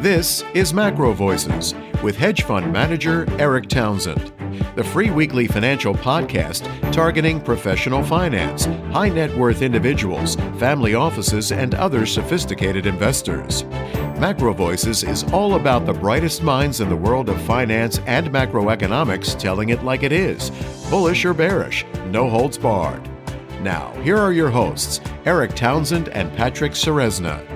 This is Macro Voices with hedge fund manager Eric Townsend, the free weekly financial podcast targeting professional finance, high net worth individuals, family offices, and other sophisticated investors. Macro Voices is all about the brightest minds in the world of finance and macroeconomics telling it like it is, bullish or bearish, no holds barred. Now, here are your hosts, Eric Townsend and Patrick Ceresna.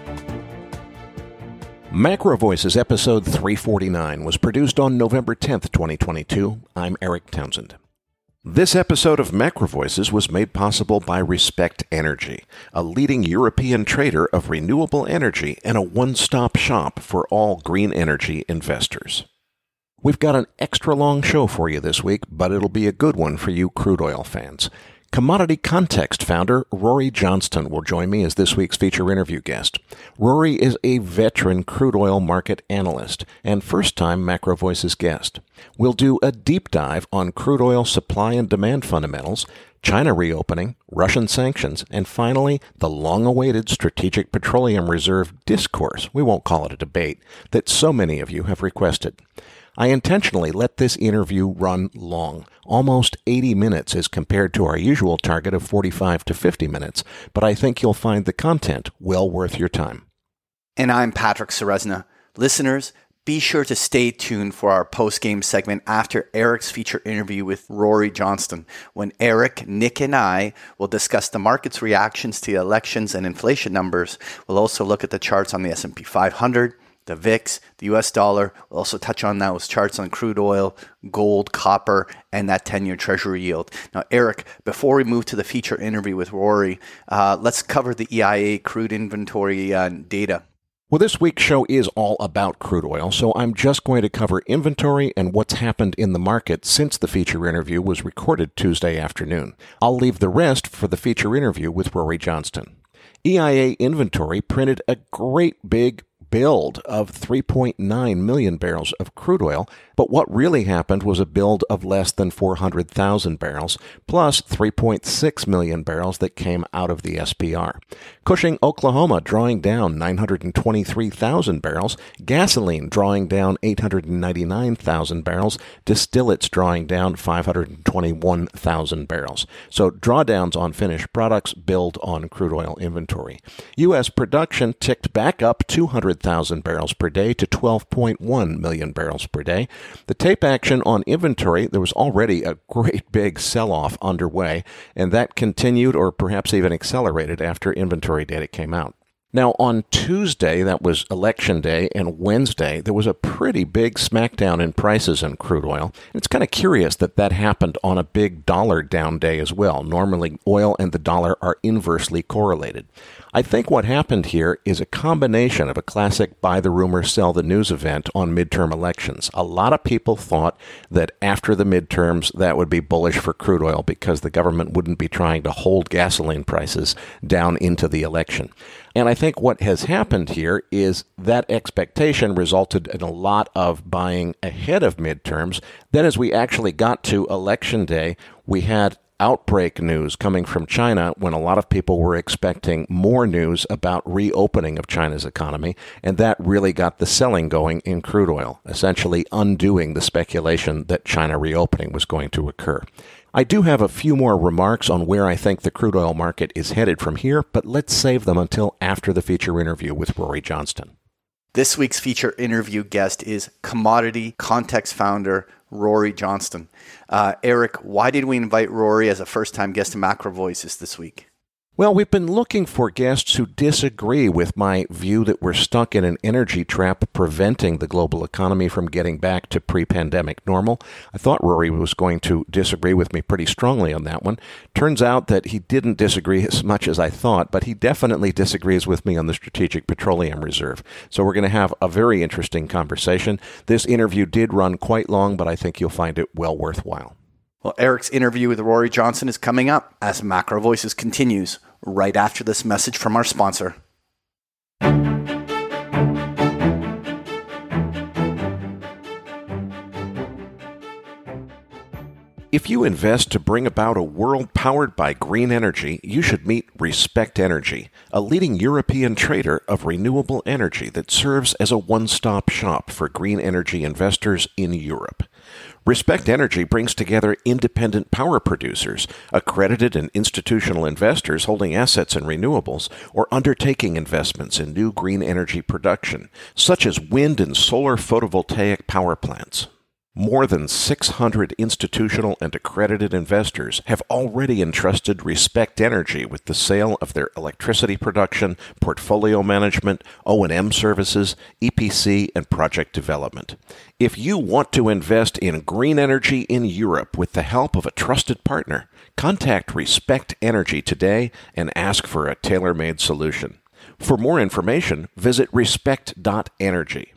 Macro Voices episode 349 was produced on November 10th, 2022. I'm Eric Townsend. This episode of Macro Voices was made possible by Respect Energy, a leading European trader of renewable energy and a one-stop shop for all green energy investors. We've got an extra long show for you this week, but it'll be a good one for you crude oil fans. Commodity Context founder Rory Johnston will join me as this week's feature interview guest. Rory is a veteran crude oil market analyst and first-time Macro Voices guest. We'll do a deep dive on crude oil supply and demand fundamentals, China reopening, Russian sanctions, and finally, the long-awaited Strategic Petroleum Reserve discourse, we won't call it a debate, that so many of you have requested. I intentionally let this interview run long, almost 80 minutes as compared to our usual target of 45 to 50 minutes, but I think you'll find the content well worth your time. And I'm Patrick Ceresna. Listeners, be sure to stay tuned for our post-game segment after Eric's feature interview with Rory Johnston, when Eric, Nick, and I will discuss the market's reactions to the elections and inflation numbers. We'll also look at the charts on the S&P 500, the VIX, the US dollar. We'll also touch on those charts on crude oil, gold, copper, and that 10-year treasury yield. Now, Eric, before we move to the feature interview with Rory, let's cover the EIA crude inventory data. Well, this week's show is all about crude oil, so I'm just going to cover inventory and what's happened in the market since the feature interview was recorded Tuesday afternoon. I'll leave the rest for the feature interview with Rory Johnston. EIA inventory printed a great big build of 3.9 million barrels of crude oil, but what really happened was a build of less than 400,000 barrels, plus 3.6 million barrels that came out of the SPR. Cushing, Oklahoma drawing down 923,000 barrels, gasoline drawing down 899,000 barrels, distillates drawing down 521,000 barrels. So drawdowns on finished products, build on crude oil inventory. U.S. production ticked back up 200,000 barrels per day to 12.1 million barrels per day. The tape action on inventory, there was already a great big sell-off underway, and that continued or perhaps even accelerated after inventory data came out. Now, on Tuesday, that was election day, and Wednesday, there was a pretty big smackdown in prices in crude oil. It's kind of curious that that happened on a big dollar down day as well. Normally, oil and the dollar are inversely correlated. I think what happened here is a combination of a classic buy the rumor, sell the news event on midterm elections. A lot of people thought that after the midterms, that would be bullish for crude oil because the government wouldn't be trying to hold gasoline prices down into the election. And I think what has happened here is that expectation resulted in a lot of buying ahead of midterms. Then as we actually got to election day, we had outbreak news coming from China when a lot of people were expecting more news about reopening of China's economy, and that really got the selling going in crude oil, essentially undoing the speculation that China reopening was going to occur. I do have a few more remarks on where I think the crude oil market is headed from here, but let's save them until after the feature interview with Rory Johnston. This week's feature interview guest is Commodity Context founder Rory Johnston. Eric, why did we invite Rory as a first-time guest to Macro Voices this week? Well, we've been looking for guests who disagree with my view that we're stuck in an energy trap preventing the global economy from getting back to pre-pandemic normal. I thought Rory was going to disagree with me pretty strongly on that one. Turns out that he didn't disagree as much as I thought, but he definitely disagrees with me on the Strategic Petroleum Reserve. So we're going to have a very interesting conversation. This interview did run quite long, but I think you'll find it well worthwhile. Well, Eric's interview with Rory Johnston is coming up as Macro Voices continues right after this message from our sponsor. If you invest to bring about a world powered by green energy, you should meet Respect Energy, a leading European trader of renewable energy that serves as a one-stop shop for green energy investors in Europe. Respect Energy brings together independent power producers, accredited and institutional investors holding assets in renewables, or undertaking investments in new green energy production, such as wind and solar photovoltaic power plants. More than 600 institutional and accredited investors have already entrusted Respect Energy with the sale of their electricity production, portfolio management, O&M services, EPC, and project development. If you want to invest in green energy in Europe with the help of a trusted partner, contact Respect Energy today and ask for a tailor-made solution. For more information, visit respect.energy.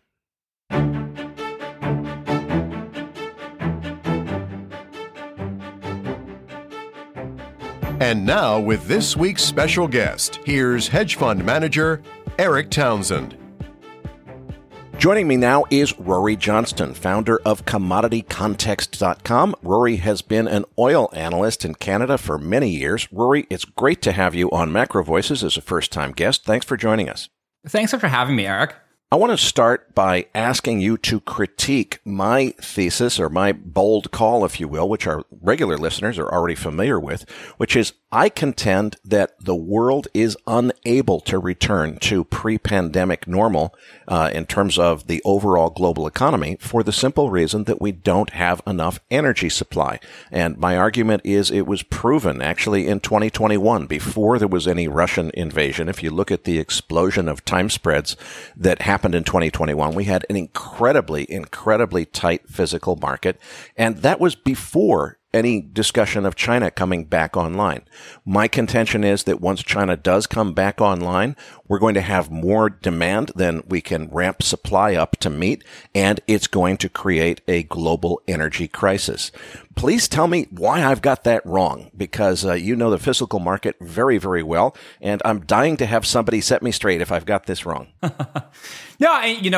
And now, with this week's special guest, here's hedge fund manager Eric Townsend. Joining me now is Rory Johnston, founder of CommodityContext.com. Rory has been an oil analyst in Canada for many years. Rory, it's great to have you on Macro Voices as a first-time guest. Thanks for joining us. Thanks for having me, Eric. I want to start by asking you to critique my thesis, or my bold call, if you will, which our regular listeners are already familiar with, which is I contend that the world is unable to return to pre-pandemic normal in terms of the overall global economy for the simple reason that we don't have enough energy supply. And my argument is it was proven actually in 2021, before there was any Russian invasion. If you look at the explosion of time spreads that happened in 2021, we had an incredibly tight physical market. And that was before any discussion of China coming back online. My contention is that once China does come back online, we're going to have more demand than we can ramp supply up to meet, and it's going to create a global energy crisis. Please tell me why I've got that wrong, because you know the physical market very, very well, and I'm dying to have somebody set me straight if I've got this wrong. No,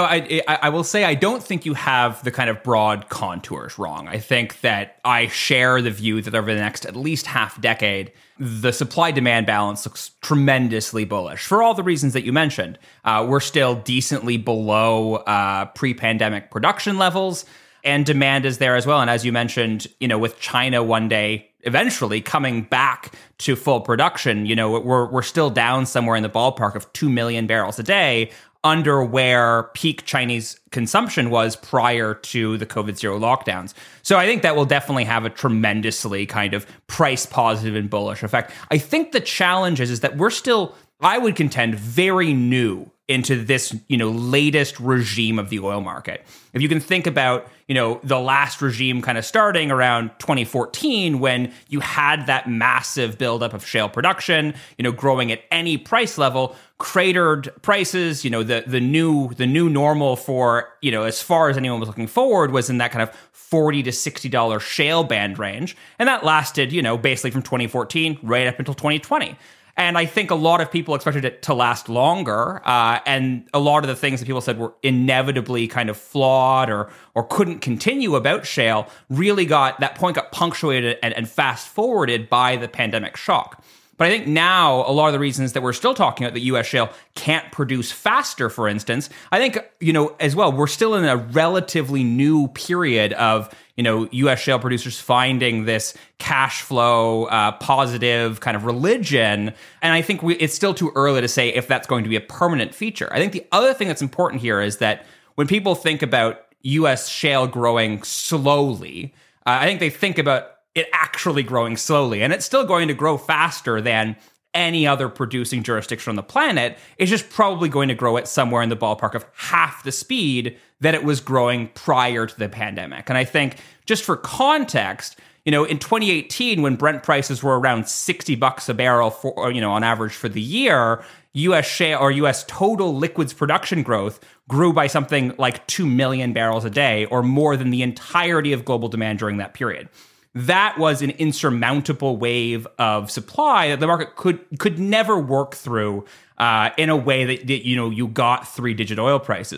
I will say I don't think you have the kind of broad contours wrong. I think that I share the view that over the next at least half decade, the supply-demand balance looks tremendously bullish for all the reasons that you mentioned. We're still decently below pre-pandemic production levels, and demand is there as well. And as you mentioned, with China one day eventually coming back to full production, we're still down somewhere in the ballpark of 2 million barrels a day, under where peak Chinese consumption was prior to the COVID-0 lockdowns. So I think that will definitely have a tremendously kind of price positive and bullish effect. I think the challenge is that we're still, I would contend, very new into this, latest regime of the oil market. If you can think about, the last regime kind of starting around 2014, when you had that massive buildup of shale production, growing at any price level, cratered prices, the new normal for, as far as anyone was looking forward, was in that kind of $40 to $60 shale band range. And that lasted, basically from 2014 right up until 2020. And I think a lot of people expected it to last longer. And a lot of the things that people said were inevitably kind of flawed or couldn't continue about shale really got punctuated and fast forwarded by the pandemic shock. But I think now a lot of the reasons that we're still talking about that U.S. shale can't produce faster, for instance, I think, as well, we're still in a relatively new period of, U.S. shale producers finding this cash flow positive kind of religion. And I think it's still too early to say if that's going to be a permanent feature. I think the other thing that's important here is that when people think about U.S. shale growing slowly, I think they think about it actually growing slowly, and it's still going to grow faster than any other producing jurisdiction on the planet. It's just probably going to grow at somewhere in the ballpark of half the speed that it was growing prior to the pandemic. And I think, just for context, in 2018, when Brent prices were around $60 a barrel for, on average for the year, U.S. shale or U.S. total liquids production growth grew by something like 2 million barrels a day, or more than the entirety of global demand during that period. That was an insurmountable wave of supply that the market could never work through in a way that you got 3-digit oil prices.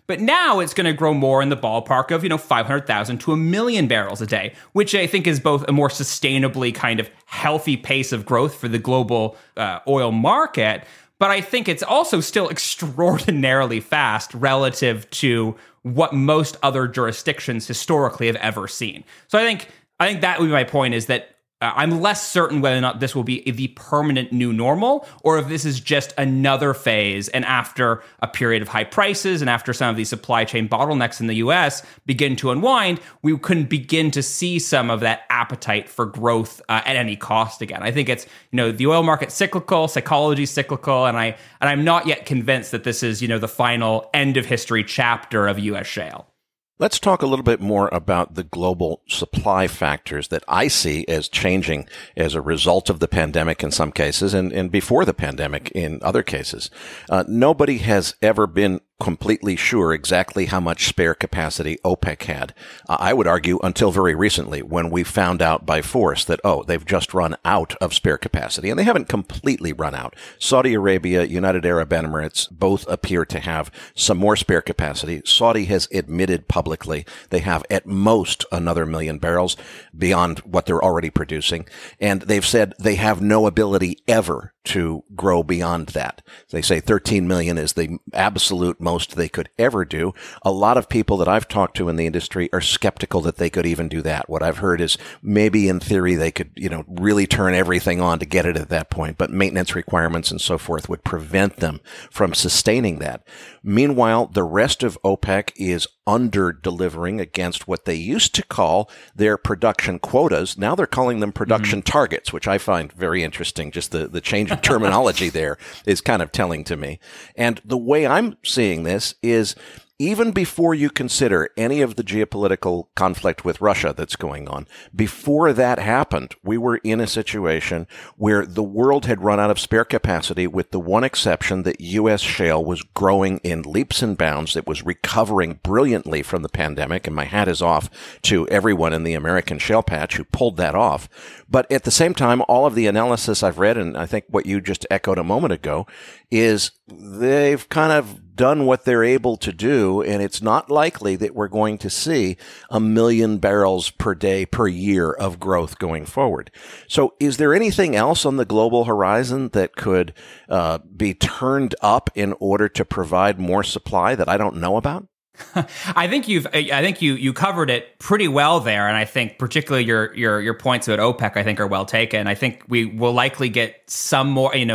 But now it's going to grow more in the ballpark of, 500,000 to 1 million barrels a day, which I think is both a more sustainably kind of healthy pace of growth for the global oil market. But I think it's also still extraordinarily fast relative to what most other jurisdictions historically have ever seen. So I think that would be my point, is that I'm less certain whether or not this will be the permanent new normal, or if this is just another phase. And after a period of high prices and after some of these supply chain bottlenecks in the US begin to unwind, we can begin to see some of that appetite for growth at any cost again. I think it's, the oil market cyclical, psychology cyclical, and I'm not yet convinced that this is, the final end of history chapter of US shale. Let's talk a little bit more about the global supply factors that I see as changing as a result of the pandemic in some cases, and before the pandemic in other cases. Nobody has ever been completely sure exactly how much spare capacity OPEC had. I would argue until very recently, when we found out by force that, they've just run out of spare capacity, and they haven't completely run out. Saudi Arabia, United Arab Emirates both appear to have some more spare capacity. Saudi has admitted publicly they have at most another 1 million barrels beyond what they're already producing. And they've said they have no ability ever to grow beyond that. They say 13 million is the absolute most they could ever do. A lot of people that I've talked to in the industry are skeptical that they could even do that. What I've heard is maybe in theory they could, really turn everything on to get it at that point, but maintenance requirements and so forth would prevent them from sustaining that. Meanwhile, the rest of OPEC is under-delivering against what they used to call their production quotas. Now they're calling them production targets, which I find very interesting. Just the change of terminology there is kind of telling to me. And the way I'm seeing this is, even before you consider any of the geopolitical conflict with Russia that's going on, before that happened, we were in a situation where the world had run out of spare capacity, with the one exception that U.S. shale was growing in leaps and bounds. It was recovering brilliantly from the pandemic, and my hat is off to everyone in the American shale patch who pulled that off. But at the same time, all of the analysis I've read, and I think what you just echoed a moment ago, is they've kind of done what they're able to do, and it's not likely that we're going to see 1 million barrels per day per year of growth going forward. So is there anything else on the global horizon that could be turned up in order to provide more supply that I don't know about? I think you covered it pretty well there, and I think particularly your points about OPEC, I think, are well taken. I think we will likely get some more. The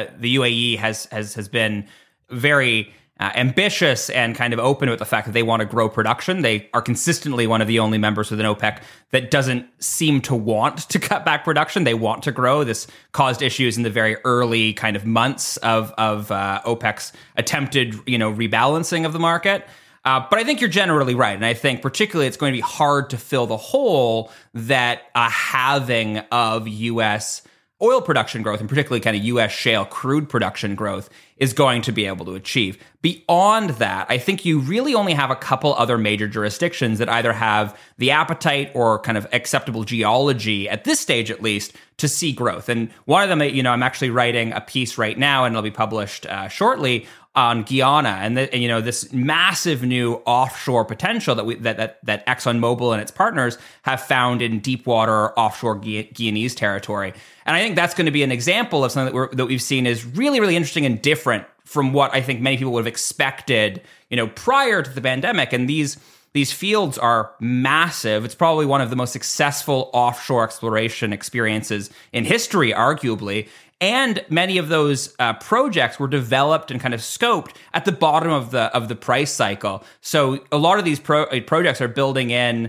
UAE has been very ambitious and kind of open with the fact that they want to grow production. They are consistently one of the only members within OPEC that doesn't seem to want to cut back production. They want to grow. This caused issues in the very early kind of months of OPEC's attempted rebalancing of the market. But I think you're generally right. And I think particularly it's going to be hard to fill the hole that a halving of U.S. oil production growth, and particularly kind of U.S. shale crude production growth, is going to be able to achieve. Beyond that, I think you really only have a couple other major jurisdictions that either have the appetite or kind of acceptable geology, at this stage at least, to see growth. And one of them, I'm actually writing a piece right now, and it'll be published shortly, on Guyana and this massive new offshore potential that ExxonMobil and its partners have found in deep water offshore Guyanese territory. And I think that's going to be an example of something that we've seen is really, really interesting and different from what I think many people would have expected, prior to the pandemic. And these fields are massive. It's probably one of the most successful offshore exploration experiences in history, arguably. And many of those projects were developed and kind of scoped at the bottom of the price cycle. So a lot of these projects are building in,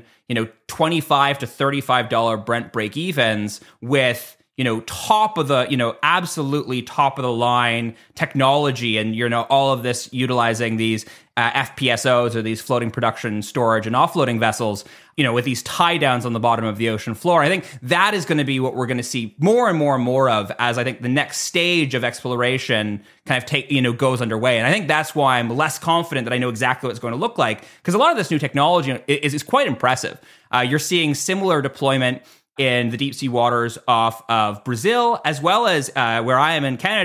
$25 to $35 Brent break-evens with, top of the, absolutely top of the line technology, and, all of this utilizing these FPSOs, or these floating production, storage, and offloading vessels, with these tie downs on the bottom of the ocean floor. I think that is going to be what we're going to see more and more and more of as I think the next stage of exploration kind of goes underway. And I think that's why I'm less confident that I know exactly what it's going to look like, because a lot of this new technology is quite impressive. You're seeing similar deployment in the deep sea waters off of Brazil, as well as where I am in Canada.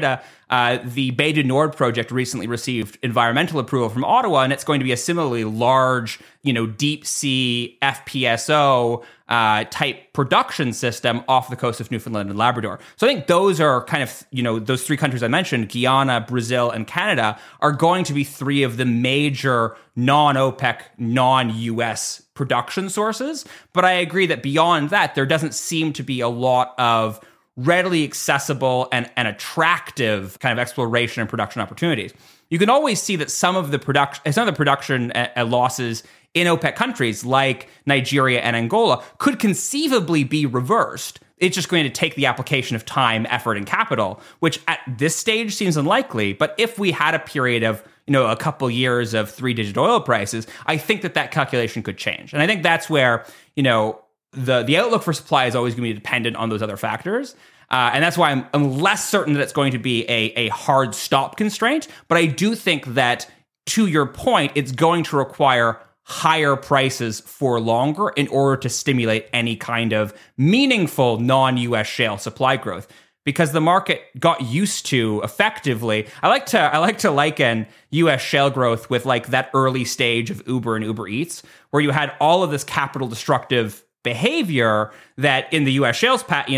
the Bay du Nord project recently received environmental approval from Ottawa, and it's going to be a similarly large, deep sea FPSO type production system off the coast of Newfoundland and Labrador. So I think those are kind of, those three countries I mentioned, Guyana, Brazil, and Canada, are going to be three of the major non-OPEC, non-US production sources. But I agree that beyond that, there doesn't seem to be a lot of readily accessible and attractive kind of exploration and production opportunities. You can always see that some of the production losses in OPEC countries like Nigeria and Angola could conceivably be reversed. It's just going to take the application of time, effort, and capital, which at this stage seems unlikely. But if we had a period of a couple years of 3-digit oil prices, I think that calculation could change. And I think that's where, the outlook for supply is always going to be dependent on those other factors. And that's why I'm less certain that it's going to be a hard stop constraint. But I do think that, to your point, it's going to require higher prices for longer in order to stimulate any kind of meaningful non-US shale supply growth. Because the market got used to effectively, I like to liken US shale growth with like that early stage of Uber and Uber Eats, where you had all of this capital destructive behavior that in the US shale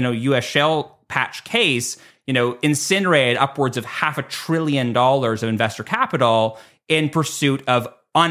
patch case, incinerated upwards of $500 billion of investor capital in pursuit of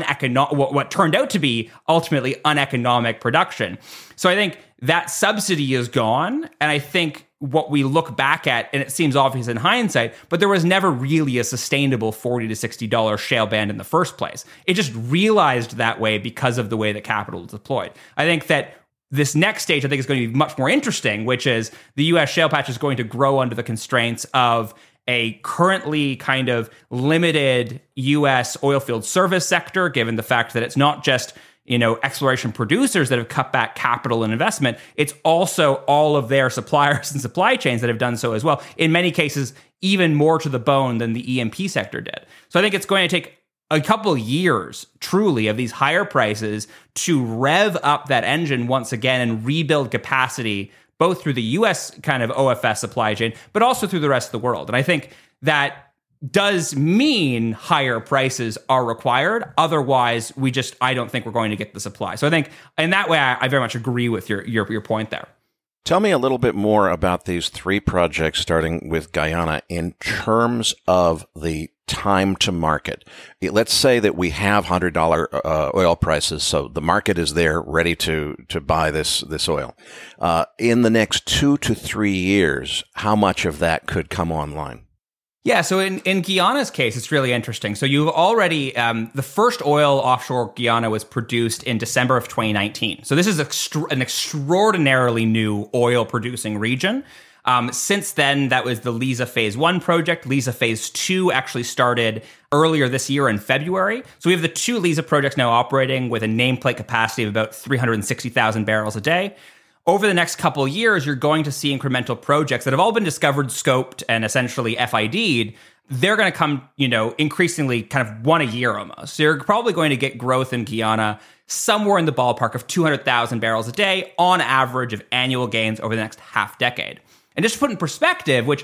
what turned out to be ultimately uneconomic production. So I think that subsidy is gone, and I think what we look back at, and it seems obvious in hindsight, but there was never really a sustainable $40 to $60 shale band in the first place. It just realized that way because of the way that capital is deployed. I think that this next stage, I think, is going to be much more interesting, which is the U.S. shale patch is going to grow under the constraints of a currently kind of limited U.S. oilfield service sector, given the fact that it's not just exploration producers that have cut back capital and investment. It's also all of their suppliers and supply chains that have done so as well. In many cases, even more to the bone than the E&P sector did. So I think it's going to take a couple years, truly, of these higher prices to rev up that engine once again and rebuild capacity, both through the U.S. kind of OFS supply chain, but also through the rest of the world. And I think that does mean higher prices are required. Otherwise, I don't think we're going to get the supply. So I think in that way, I very much agree with your point there. Tell me a little bit more about these three projects, starting with Guyana, in terms of the time to market. Let's say that we have $100 oil prices, so the market is there ready to buy this oil. In the next 2 to 3 years, how much of that could come online? Yeah, so in Guyana's case, it's really interesting. So you've already, the first oil offshore Guyana was produced in December of 2019. So this is an extraordinarily new oil-producing region. Since then, that was the Liza Phase 1 project. Liza Phase 2 actually started earlier this year in February. So we have the two Liza projects now operating with a nameplate capacity of about 360,000 barrels a day. Over the next couple of years, you're going to see incremental projects that have all been discovered, scoped, and essentially FID'd. They're going to come, increasingly kind of one a year almost. So you're probably going to get growth in Guyana somewhere in the ballpark of 200,000 barrels a day on average of annual gains over the next half decade. And just to put in perspective, which,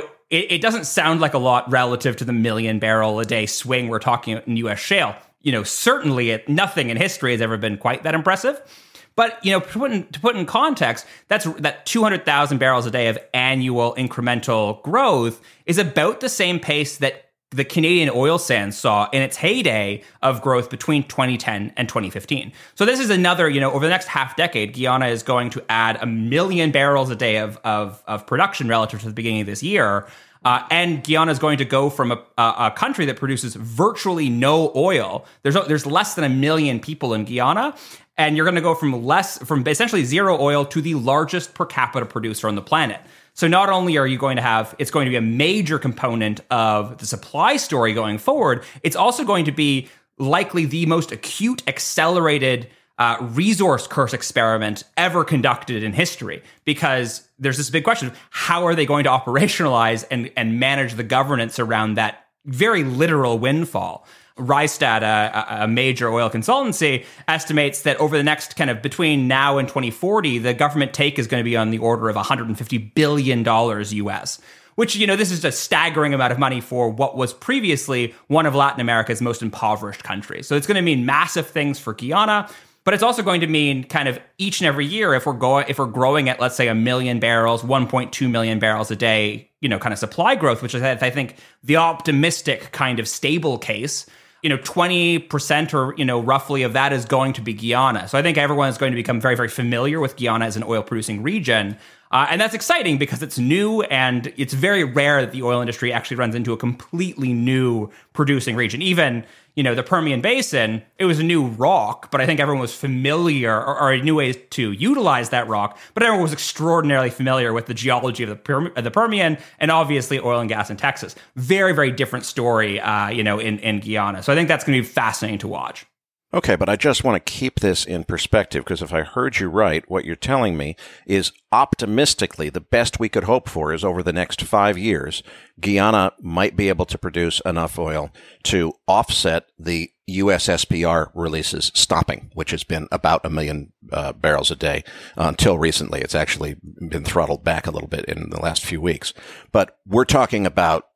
it doesn't sound like a lot relative to the 1 million barrel a day swing we're talking in U.S. shale. Certainly nothing in history has ever been quite that impressive. But, to put in context, that 200,000 barrels a day of annual incremental growth is about the same pace that the Canadian oil sands saw in its heyday of growth between 2010 and 2015. So this is another, over the next half decade, Guyana is going to add 1 million barrels a day of production relative to the beginning of this year. And Guyana is going to go from a country that produces virtually no oil. There's less than 1 million people in Guyana. And you're going to go from essentially zero oil to the largest per capita producer on the planet. So not only are you going to it's going to be a major component of the supply story going forward, it's also going to be likely the most acute, accelerated resource curse experiment ever conducted in history. Because there's this big question of how are they going to operationalize and manage the governance around that very literal windfall. Rystad, a major oil consultancy, estimates that over the next kind of between now and 2040, the government take is going to be on the order of $150 billion US, which, this is a staggering amount of money for what was previously one of Latin America's most impoverished countries. So it's going to mean massive things for Guyana. But it's also going to mean kind of each and every year, if we're growing at, let's say, 1 million barrels, 1.2 million barrels a day, kind of supply growth, which is, I think, the optimistic kind of stable case, 20% or, roughly of that is going to be Guyana. So I think everyone is going to become very, very familiar with Guyana as an oil producing region. And that's exciting because it's new, and it's very rare that the oil industry actually runs into a completely new producing region. Even, the Permian Basin, it was a new rock, but I think everyone was familiar or a new way to utilize that rock. But everyone was extraordinarily familiar with the geology of the Permian and obviously oil and gas in Texas. Very, very different story, in Guyana. So I think that's going to be fascinating to watch. Okay, but I just want to keep this in perspective, because if I heard you right, what you're telling me is optimistically the best we could hope for is over the next 5 years, Guyana might be able to produce enough oil to offset the U.S. SPR releases stopping, which has been about 1 million barrels a day until recently. It's actually been throttled back a little bit in the last few weeks. But we're talking about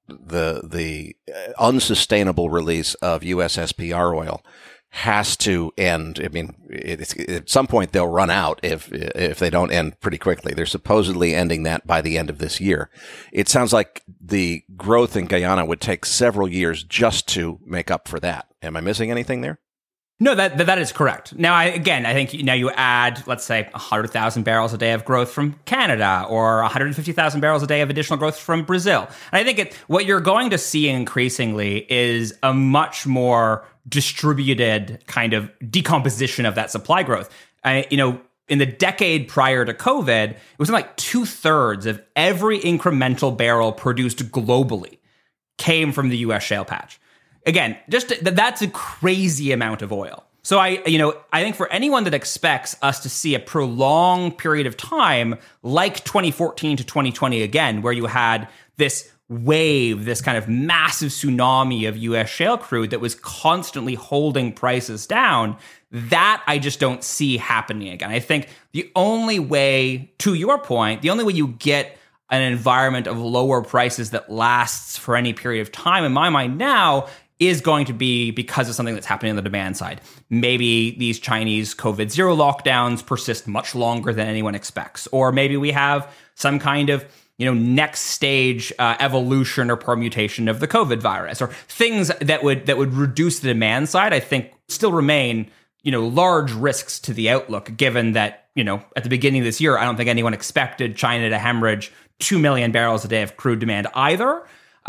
the unsustainable release of U.S. SPR oil has to end. I mean, at some point they'll run out if they don't end pretty quickly. They're supposedly ending that by the end of this year. It sounds like the growth in Guyana would take several years just to make up for that. Am I missing anything there? No, that is correct. Now, I think now you add, let's say, 100,000 barrels a day of growth from Canada or 150,000 barrels a day of additional growth from Brazil. And I think what you're going to see increasingly is a much more distributed kind of decomposition of that supply growth. In the decade prior to COVID, it was like 2/3 of every incremental barrel produced globally came from the U.S. shale patch. Again, just that's a crazy amount of oil. So I think for anyone that expects us to see a prolonged period of time like 2014 to 2020 again, where you had this wave, this kind of massive tsunami of U.S. shale crude that was constantly holding prices down, that I just don't see happening again. I think the only way, to your point, the only way you get an environment of lower prices that lasts for any period of time, in my mind now, is going to be because of something that's happening on the demand side. Maybe these Chinese COVID-0 lockdowns persist much longer than anyone expects. Or maybe we have some kind of next stage evolution or permutation of the COVID virus, or things that would reduce the demand side, I think still remain, large risks to the outlook, given that, at the beginning of this year, I don't think anyone expected China to hemorrhage 2 million barrels a day of crude demand either.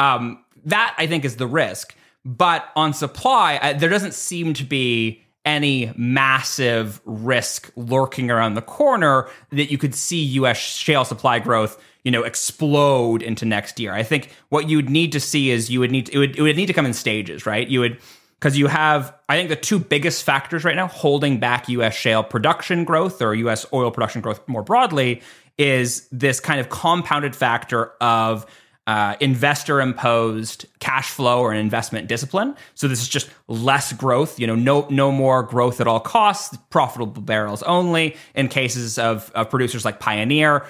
That, I think, is the risk. But on supply, there doesn't seem to be any massive risk lurking around the corner that you could see U.S. shale supply growth, explode into next year. I think what you'd need to see is it would need to come in stages, right? Because you have, I think, the two biggest factors right now holding back U.S. shale production growth or U.S. oil production growth more broadly is this kind of compounded factor of investor-imposed cash flow or an investment discipline. So this is just less growth, no more growth at all costs, profitable barrels only. In cases of producers like Pioneer,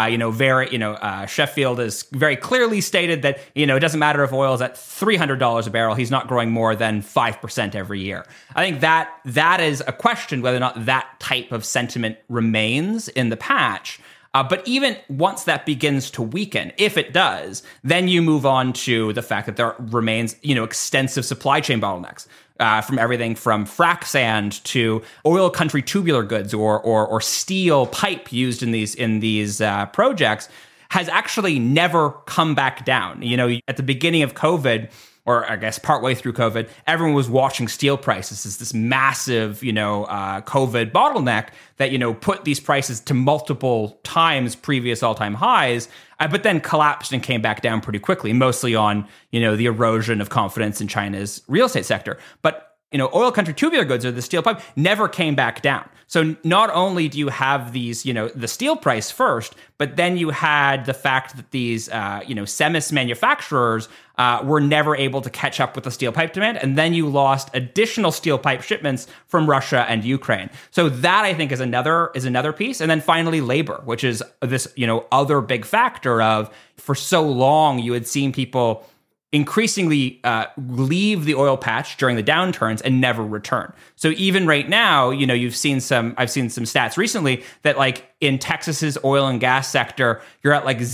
Sheffield has very clearly stated that, it doesn't matter if oil is at $300 a barrel, he's not growing more than 5% every year. I think that is a question whether or not that type of sentiment remains in the patch. But even once that begins to weaken, if it does, then you move on to the fact that there remains, extensive supply chain bottlenecks, from everything from frac sand to oil country tubular goods or steel pipe used in these projects has actually never come back down. At the beginning of COVID, or I guess partway through COVID, everyone was watching steel prices as this massive, COVID bottleneck that, put these prices to multiple times previous all-time highs, but then collapsed and came back down pretty quickly, mostly on, the erosion of confidence in China's real estate sector. But oil country tubular goods, or the steel pipe, never came back down. So not only do you have these, the steel price first, but then you had the fact that these, CEMIS manufacturers were never able to catch up with the steel pipe demand. And then you lost additional steel pipe shipments from Russia and Ukraine. So that, I think, is another piece. And then finally, labor, which is this, other big factor of, for so long, you had seen people increasingly leave the oil patch during the downturns and never return. So even right now, I've seen some stats recently that, like, in Texas's oil and gas sector, you're at like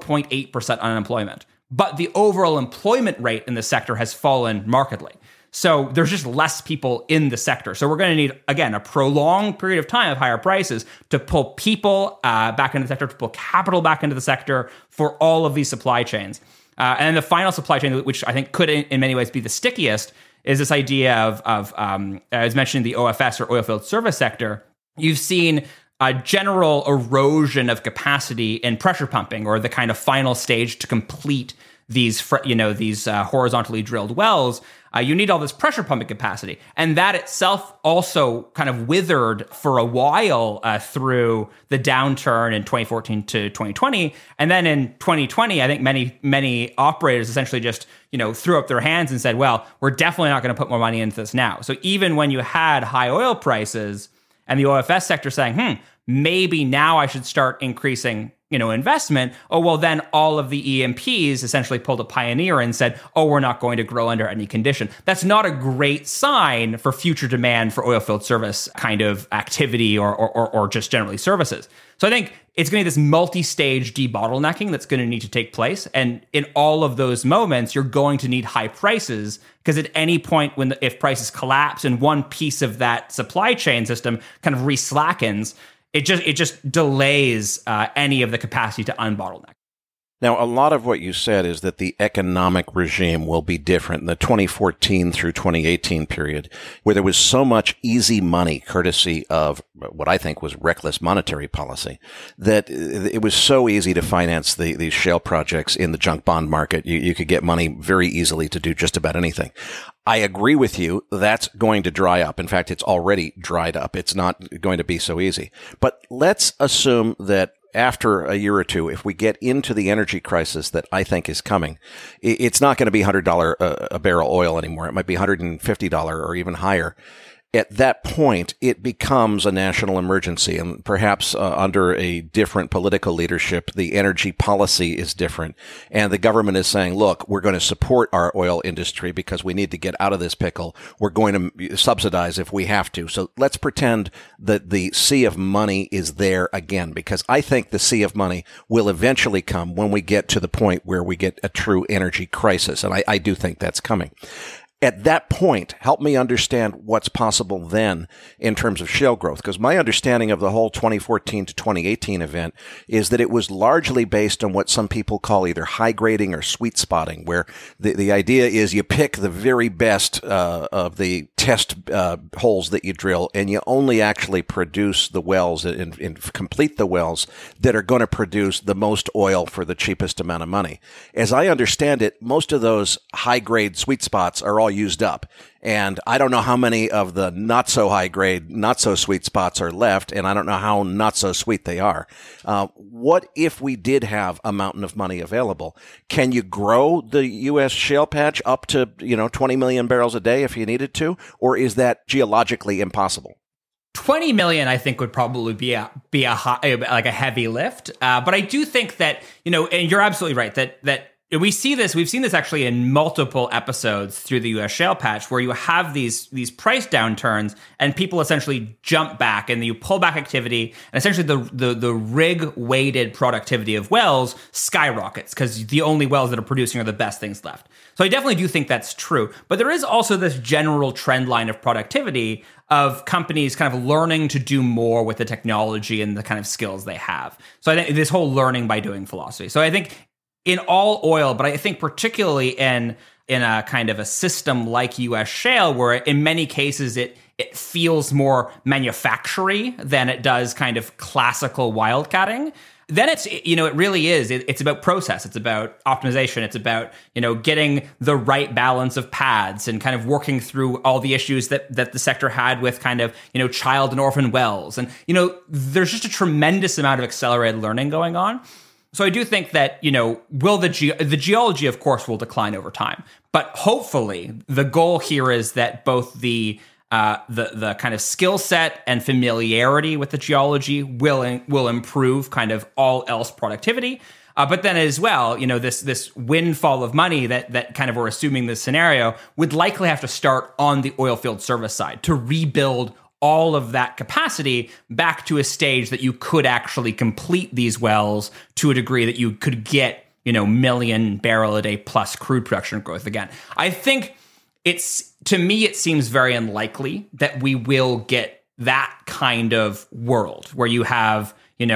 0.8% unemployment. But the overall employment rate in the sector has fallen markedly. So there's just less people in the sector. So we're going to need, again, a prolonged period of time of higher prices to pull people back into the sector, to pull capital back into the sector for all of these supply chains. And then the final supply chain, which I think could in many ways be the stickiest, is this idea of as mentioned, the OFS, or oilfield service sector. You've seen a general erosion of capacity in pressure pumping, or the kind of final stage to complete these horizontally drilled wells. You need all this pressure pumping capacity. And that itself also kind of withered for a while through the downturn in 2014 to 2020. And then in 2020, I think many operators essentially just, threw up their hands and said, well, we're definitely not going to put more money into this now. So even when you had high oil prices and the OFS sector saying, maybe now I should start increasing investment. Oh, well, then all of the E&Ps essentially pulled a pioneer and said, oh, we're not going to grow under any condition. That's not a great sign for future demand for oilfield service kind of activity or just generally services. So I think it's going to be this multi-stage debottlenecking that's going to need to take place. And in all of those moments, you're going to need high prices, because at any point if prices collapse and one piece of that supply chain system kind of re-slackens, it just delays any of the capacity to unbottleneck. Now, a lot of what you said is that the economic regime will be different in the 2014 through 2018 period, where there was so much easy money courtesy of what I think was reckless monetary policy, that it was so easy to finance these shale projects in the junk bond market. You could get money very easily to do just about anything. I agree with you. That's going to dry up. In fact, it's already dried up. It's not going to be so easy. But let's assume that after a year or two, if we get into the energy crisis that I think is coming, it's not going to be $100 a barrel oil anymore. It might be $150 or even higher. At that point, it becomes a national emergency, and perhaps under a different political leadership, the energy policy is different. And the government is saying, look, we're going to support our oil industry because we need to get out of this pickle. We're going to subsidize if we have to. So let's pretend that the sea of money is there again, because I think the sea of money will eventually come when we get to the point where we get a true energy crisis. And I do think that's coming. At that point, help me understand what's possible then in terms of shale growth, because my understanding of the whole 2014 to 2018 event is that it was largely based on what some people call either high grading or sweet spotting, where the idea is you pick the very best of the test holes that you drill, and you only actually produce the wells and complete the wells that are going to produce the most oil for the cheapest amount of money. As I understand it, most of those high grade sweet spots are all used up. And I don't know how many of the not so high grade, not so sweet spots are left, and I don't know how not so sweet they are. What if we did have a mountain of money available? Can you grow the U.S. shale patch up to, 20 million barrels a day if you needed to? Or is that geologically impossible? 20 million, I think, would probably be a heavy lift. But I do think that, and you're absolutely right, that we've seen this actually in multiple episodes through the U.S. shale patch, where you have these price downturns and people essentially jump back and you pull back activity, and essentially the rig weighted productivity of wells skyrockets because the only wells that are producing are the best things left. So I definitely do think that's true. But there is also this general trend line of productivity of companies kind of learning to do more with the technology and the kind of skills they have. So I think this whole learning by doing philosophy. So I think in all oil, but I think particularly in a kind of a system like U.S. shale, where in many cases it feels more manufacturing than it does kind of classical wildcatting. then it's, it really is. It's about process. It's about optimization. It's about, getting the right balance of paths and kind of working through all the issues that the sector had with kind of, child and orphan wells. And, there's just a tremendous amount of accelerated learning going on. So I do think that, will the geology, of course, will decline over time. But hopefully the goal here is that both the kind of skill set and familiarity with the geology will improve kind of all else productivity. But then as well, this windfall of money that kind of we're assuming this scenario would likely have to start on the oil field service side to rebuild all of that capacity back to a stage that you could actually complete these wells to a degree that you could get, million barrel a day plus crude production growth again. I think to me, it seems very unlikely that we will get that kind of world where you have, the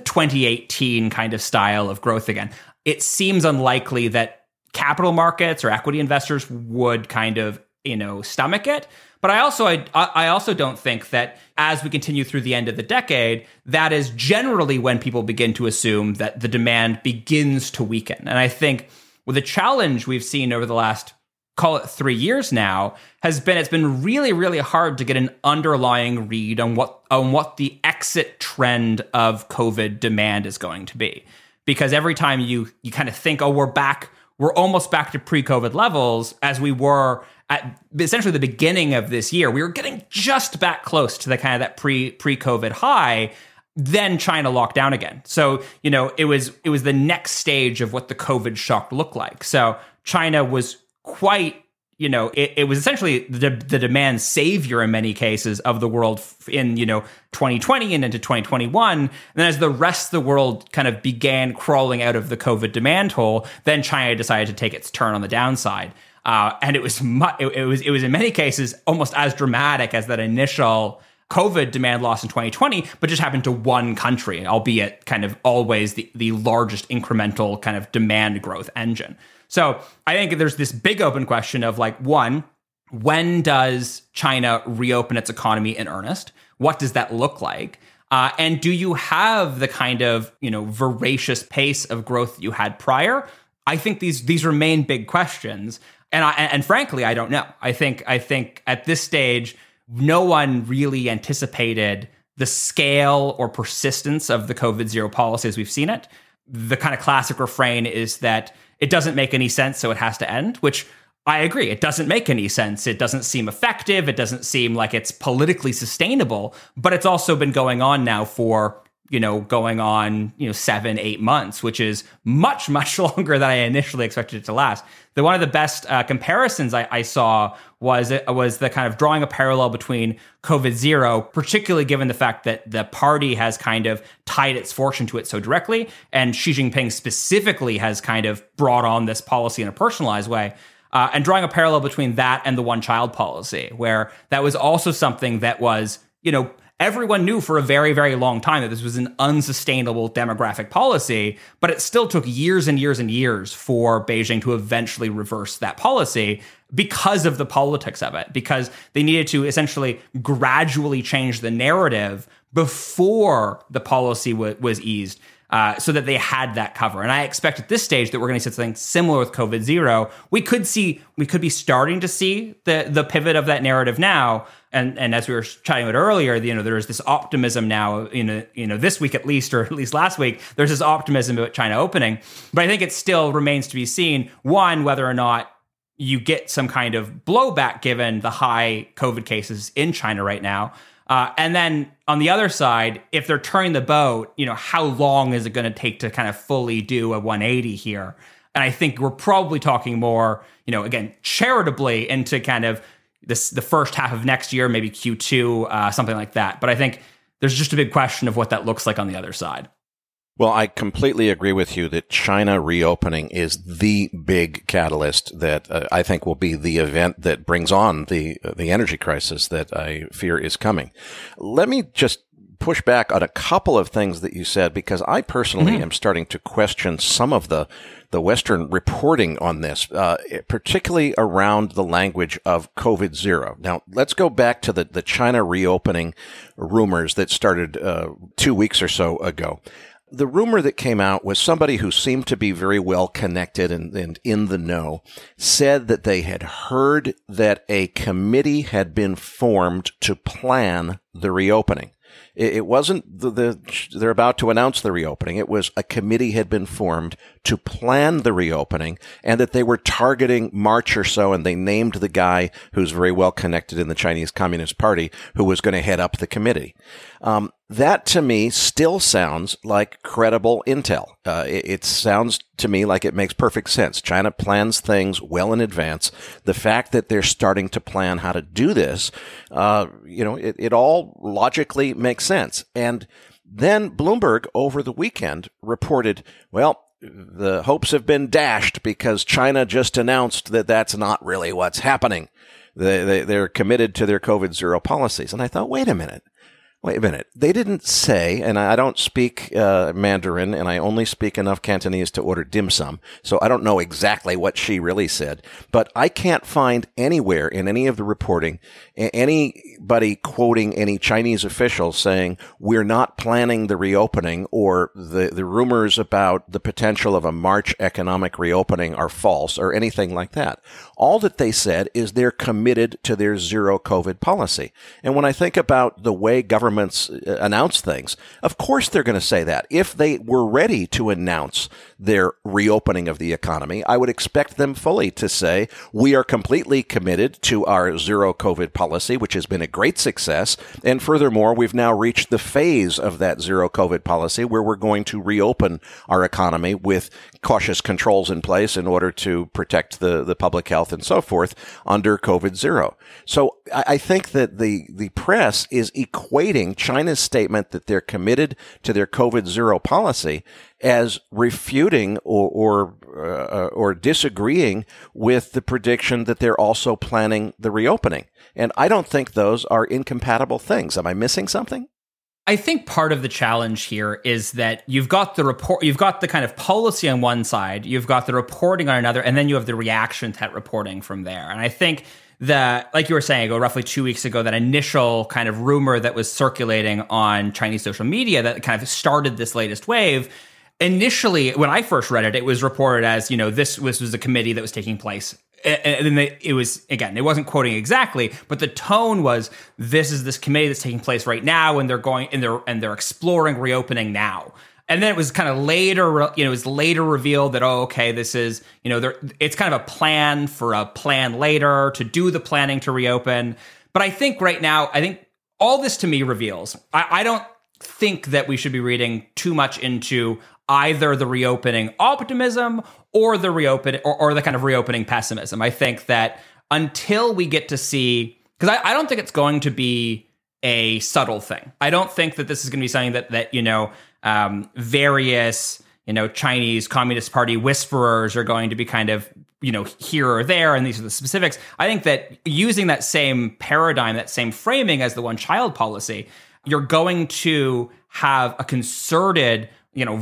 2018 kind of style of growth again. It seems unlikely that capital markets or equity investors would kind of, stomach it. But I also don't think that as we continue through the end of the decade, that is generally when people begin to assume that the demand begins to weaken. And I think with the challenge we've seen over the last, call it 3 years now, it's been really, really hard to get an underlying read on what the exit trend of COVID demand is going to be. Because every time you kind of think, oh, we're almost back to pre-COVID levels, as we were at essentially the beginning of this year, we were getting just back close to the kind of that pre-COVID high. Then China locked down again. So, it was the next stage of what the COVID shock looked like. So China was quite, it was essentially the demand savior in many cases of the world in, 2020 and into 2021. And then as the rest of the world kind of began crawling out of the COVID demand hole, then China decided to take its turn on the downside. And it was in many cases almost as dramatic as that initial COVID demand loss in 2020, but just happened to one country, albeit kind of always the largest incremental kind of demand growth engine. So I think there's this big open question of one, when does China reopen its economy in earnest? What does that look like? And do you have the kind of, voracious pace of growth that you had prior? I think these remain big questions. And frankly, I don't know. I think at this stage, no one really anticipated the scale or persistence of the COVID zero policy as we've seen it. The kind of classic refrain is that it doesn't make any sense, so it has to end, which I agree. It doesn't make any sense. It doesn't seem effective. It doesn't seem like it's politically sustainable, but it's also been going on now for 7-8 months, which is much, much longer than I initially expected it to last. One of the best comparisons I saw was the kind of drawing a parallel between COVID zero, particularly given the fact that the party has kind of tied its fortune to it so directly, and Xi Jinping specifically has kind of brought on this policy in a personalized way. And drawing a parallel between that and the one-child policy, where that was also something that was, everyone knew for a very, very long time that this was an unsustainable demographic policy, but it still took years and years and years for Beijing to eventually reverse that policy because of the politics of it, because they needed to essentially gradually change the narrative before the policy was eased. So that they had that cover. And I expect at this stage that we're going to see something similar with COVID zero. We could be starting to see the pivot of that narrative now. And as we were chatting about earlier, there's this optimism now, this week at least, or at least last week, there's this optimism about China opening. But I think it still remains to be seen, one, whether or not you get some kind of blowback given the high COVID cases in China right now. And then on the other side, if they're turning the boat, how long is it going to take to kind of fully do a 180 here? And I think we're probably talking more, again, charitably into kind of the first half of next year, maybe Q2, something like that. But I think there's just a big question of what that looks like on the other side. Well, I completely agree with you that China reopening is the big catalyst that I think will be the event that brings on the energy crisis that I fear is coming. Let me just push back on a couple of things that you said, because I personally am starting to question some of the Western reporting on this, particularly around the language of COVID zero. Now, let's go back to the China reopening rumors that started 2 weeks or so ago. The rumor that came out was somebody who seemed to be very well connected and in the know said that they had heard that a committee had been formed to plan the reopening. It wasn't they're about to announce the reopening. It was a committee had been formed to plan the reopening, and that they were targeting March or so, and they named the guy who's very well connected in the Chinese Communist Party who was going to head up the committee. That to me still sounds like credible intel. It sounds to me like it makes perfect sense. China plans things well in advance. The fact that they're starting to plan how to do this, it all logically makes sense. And then Bloomberg over the weekend reported, well, the hopes have been dashed because China just announced that that's not really what's happening. They're committed to their COVID zero policies. And I thought, wait a minute. They didn't say, and I don't speak Mandarin, and I only speak enough Cantonese to order dim sum, so I don't know exactly what she really said. But I can't find anywhere in any of the reporting anybody quoting any Chinese officials saying we're not planning the reopening, or the rumors about the potential of a March economic reopening are false, or anything like that. All that they said is they're committed to their zero COVID policy. And when I think about the way governments announce things, of course they're going to say that. If they were ready to announce their reopening of the economy, I would expect them fully to say, we are completely committed to our zero COVID policy, which has been a great success. And furthermore, we've now reached the phase of that zero COVID policy where we're going to reopen our economy with cautious controls in place in order to protect the public health and so forth under COVID zero. So I think that the press is equating China's statement that they're committed to their COVID zero policy as refuting or disagreeing with the prediction that they're also planning the reopening. And I don't think those are incompatible things. Am I missing something? I think part of the challenge here is that you've got the kind of policy on one side, you've got the reporting on another, and then you have the reaction to that reporting from there. And I think that, like you were saying, roughly 2 weeks ago, that initial kind of rumor that was circulating on Chinese social media that kind of started this latest wave, initially, when I first read it, it was reported as, this was a committee that was taking place. And then it was, again, it wasn't quoting exactly, but the tone was, this is this committee that's taking place right now, and they're exploring reopening now. And then it was kind of later, revealed that, this is, it's kind of a plan for a plan later to do the planning to reopen. But I think right now, all this to me reveals, I don't think that we should be reading too much into either the reopening optimism or the reopen or the kind of reopening pessimism. I think that until we get to see, because I don't think it's going to be a subtle thing. I don't think that this is going to be something that various Chinese Communist Party whisperers are going to be kind of here or there, and these are the specifics. I think that using that same paradigm, that same framing as the one-child policy, you're going to have a concerted,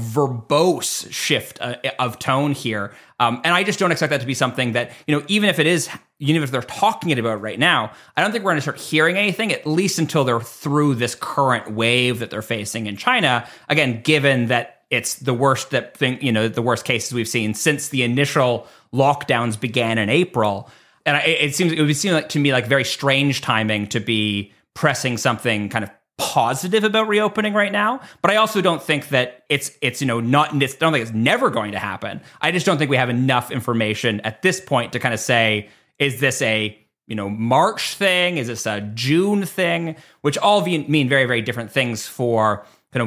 verbose shift of tone here. And I just don't expect that to be something that, even if they're talking about it right now, I don't think we're going to start hearing anything, at least until they're through this current wave that they're facing in China. Again, given that it's the worst the worst cases we've seen since the initial lockdowns began in April. And it would seem like to me like very strange timing to be pressing something kind of positive about reopening right now, but I also don't think that I don't think it's never going to happen. I just don't think we have enough information at this point to kind of say, is this a March thing? Is this a June thing? Which all mean very, very different things for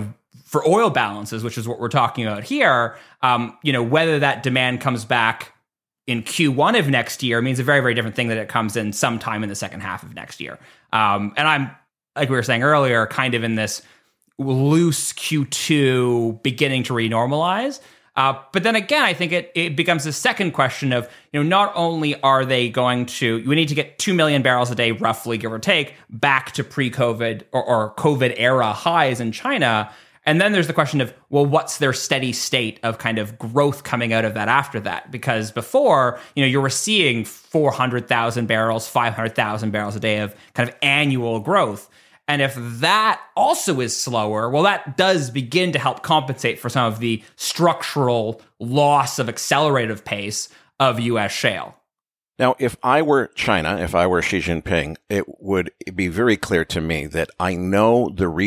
oil balances, which is what we're talking about here. Whether that demand comes back in Q1 of next year means a very, very different thing that it comes in sometime in the second half of next year. And I'm, like we were saying earlier, kind of in this loose Q2 beginning to renormalize. But then again, I think it becomes the second question of, not only are they going to, we need to get 2 million barrels a day, roughly, give or take, back to pre-COVID or COVID era highs in China. And then there's the question of, well, what's their steady state of kind of growth coming out of that after that? Because before, you were seeing 400,000 barrels, 500,000 barrels a day of kind of annual growth. And if that also is slower, well, that does begin to help compensate for some of the structural loss of accelerative pace of U.S. shale. Now, if I were China, if I were Xi Jinping, it would be very clear to me that I know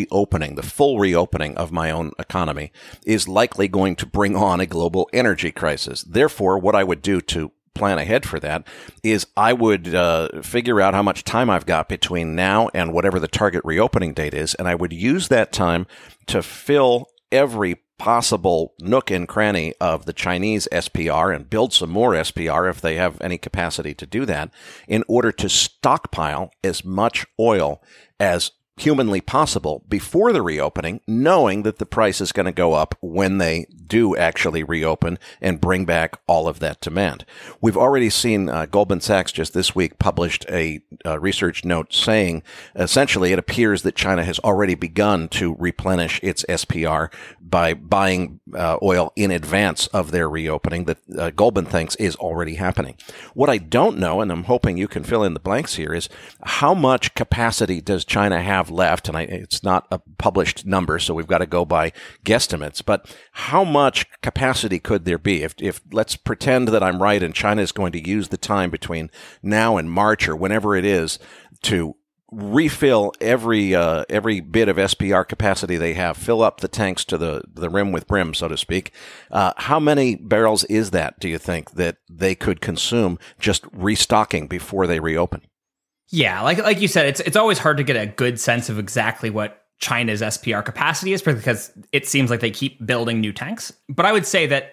the full reopening of my own economy is likely going to bring on a global energy crisis. Therefore, what I would do to plan ahead for that is I would figure out how much time I've got between now and whatever the target reopening date is, and I would use that time to fill every possible nook and cranny of the Chinese SPR and build some more SPR if they have any capacity to do that in order to stockpile as much oil as humanly possible before the reopening, knowing that the price is going to go up when they do actually reopen and bring back all of that demand. We've already seen Goldman Sachs just this week published a research note saying essentially it appears that China has already begun to replenish its SPR by buying oil in advance of their reopening that Goldman thinks is already happening. What I don't know, and I'm hoping you can fill in the blanks here, is how much capacity does China have left? And it's not a published number, so we've got to go by guesstimates. But how much capacity could there be? If let's pretend that I'm right and China is going to use the time between now and March or whenever it is to refill every bit of SPR capacity they have, fill up the tanks to the rim with brim, so to speak. How many barrels is that, do you think, that they could consume just restocking before they reopen? Yeah, like you said, it's always hard to get a good sense of exactly what China's SPR capacity is because it seems like they keep building new tanks. But I would say that,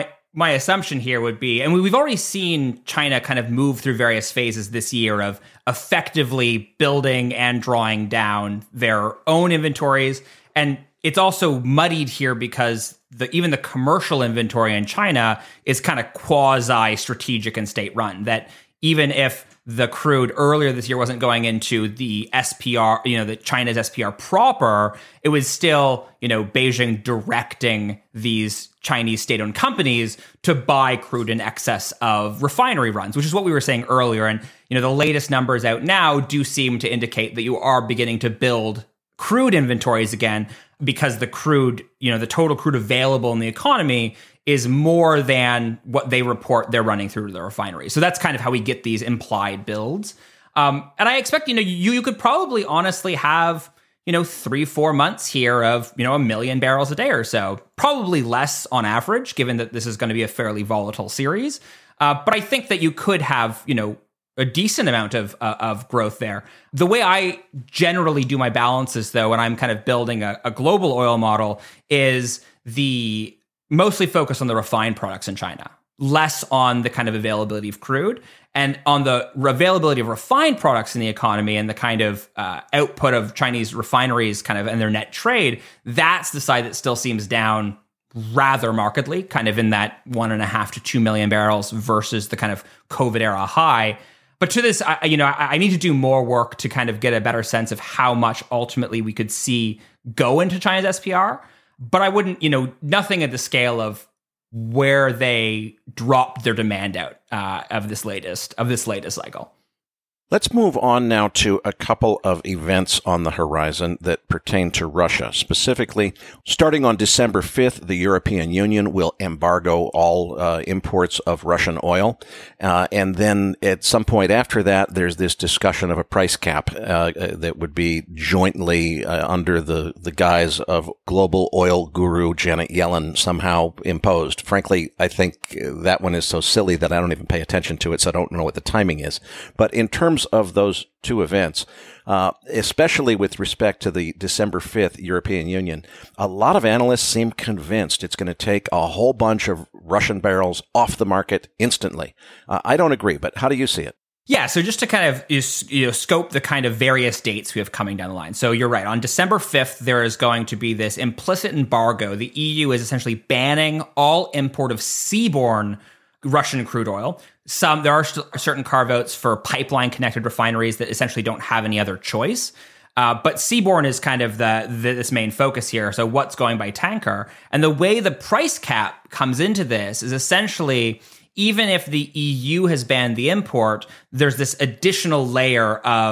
my assumption here would be, and we've already seen China kind of move through various phases this year of effectively building and drawing down their own inventories. And it's also muddied here because even the commercial inventory in China is kind of quasi-strategic and state-run, that even if the crude earlier this year wasn't going into the SPR, the China's SPR proper, it was still, Beijing directing these Chinese state-owned companies to buy crude in excess of refinery runs, which is what we were saying earlier. And, the latest numbers out now do seem to indicate that you are beginning to build crude inventories again because the crude, the total crude available in the economy is more than what they report they're running through the refinery. So that's kind of how we get these implied builds. And I expect, you could probably honestly have, 3-4 months here of, 1 million barrels a day or so. Probably less on average, given that this is going to be a fairly volatile series. But I think that you could have, a decent amount of growth there. The way I generally do my balances, though, when I'm kind of building a global oil model, is the mostly focused on the refined products in China, less on the kind of availability of crude. And on the availability of refined products in the economy and the kind of output of Chinese refineries kind of and their net trade, that's the side that still seems down rather markedly, kind of in that 1.5 to 2 million barrels versus the kind of COVID era high. But to this, I need to do more work to kind of get a better sense of how much ultimately we could see go into China's SPR. But I wouldn't, nothing at the scale of where they dropped their demand out of this latest cycle. Let's move on now to a couple of events on the horizon that pertain to Russia. Specifically, starting on December 5th, the European Union will embargo all imports of Russian oil. And then at some point after that, there's this discussion of a price cap that would be jointly under the guise of global oil guru Janet Yellen somehow imposed. Frankly, I think that one is so silly that I don't even pay attention to it, so I don't know what the timing is. But in terms of those two events, especially with respect to the December 5th European Union, a lot of analysts seem convinced it's going to take a whole bunch of Russian barrels off the market instantly. I don't agree, but how do you see it? Yeah, so just to kind of scope the kind of various dates we have coming down the line. So you're right. On December 5th, there is going to be this implicit embargo. The EU is essentially banning all import of seaborne Russian crude oil. There are certain carve-outs for pipeline-connected refineries that essentially don't have any other choice. But seaborne is kind of this main focus here. So what's going by tanker? And the way the price cap comes into this is essentially, even if the EU has banned the import, there's this additional layer of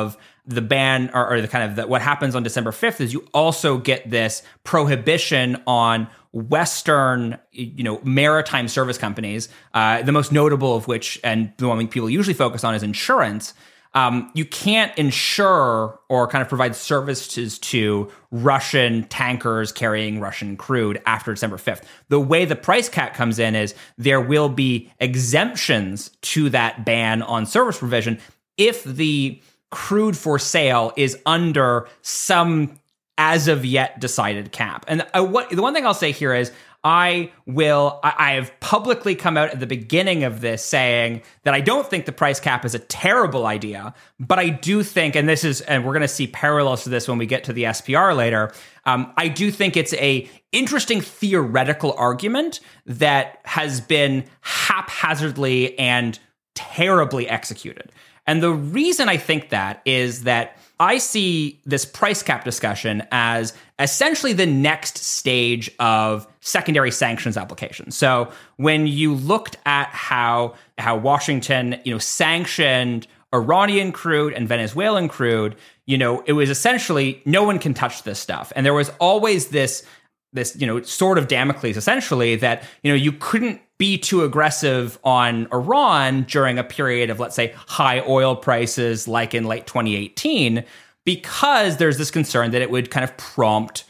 the ban or the kind of what happens on December 5th is you also get this prohibition on Western, maritime service companies, the most notable of which, and the one people usually focus on, is insurance. You can't insure or kind of provide services to Russian tankers carrying Russian crude after December 5th. The way the price cap comes in is there will be exemptions to that ban on service provision if the crude for sale is under some as of yet decided cap. And the one thing I'll say here is I have publicly come out at the beginning of this saying that I don't think the price cap is a terrible idea, but I do think, and we're going to see parallels to this when we get to the SPR later, I do think it's a interesting theoretical argument that has been haphazardly and terribly executed. And the reason I think that is that I see this price cap discussion as essentially the next stage of secondary sanctions application. So when you looked at how Washington, sanctioned Iranian crude and Venezuelan crude, it was essentially no one can touch this stuff. And there was always this sort of Damocles essentially that, you couldn't be too aggressive on Iran during a period of, let's say, high oil prices like in late 2018, because there's this concern that it would kind of prompt,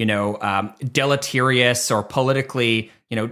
deleterious or politically,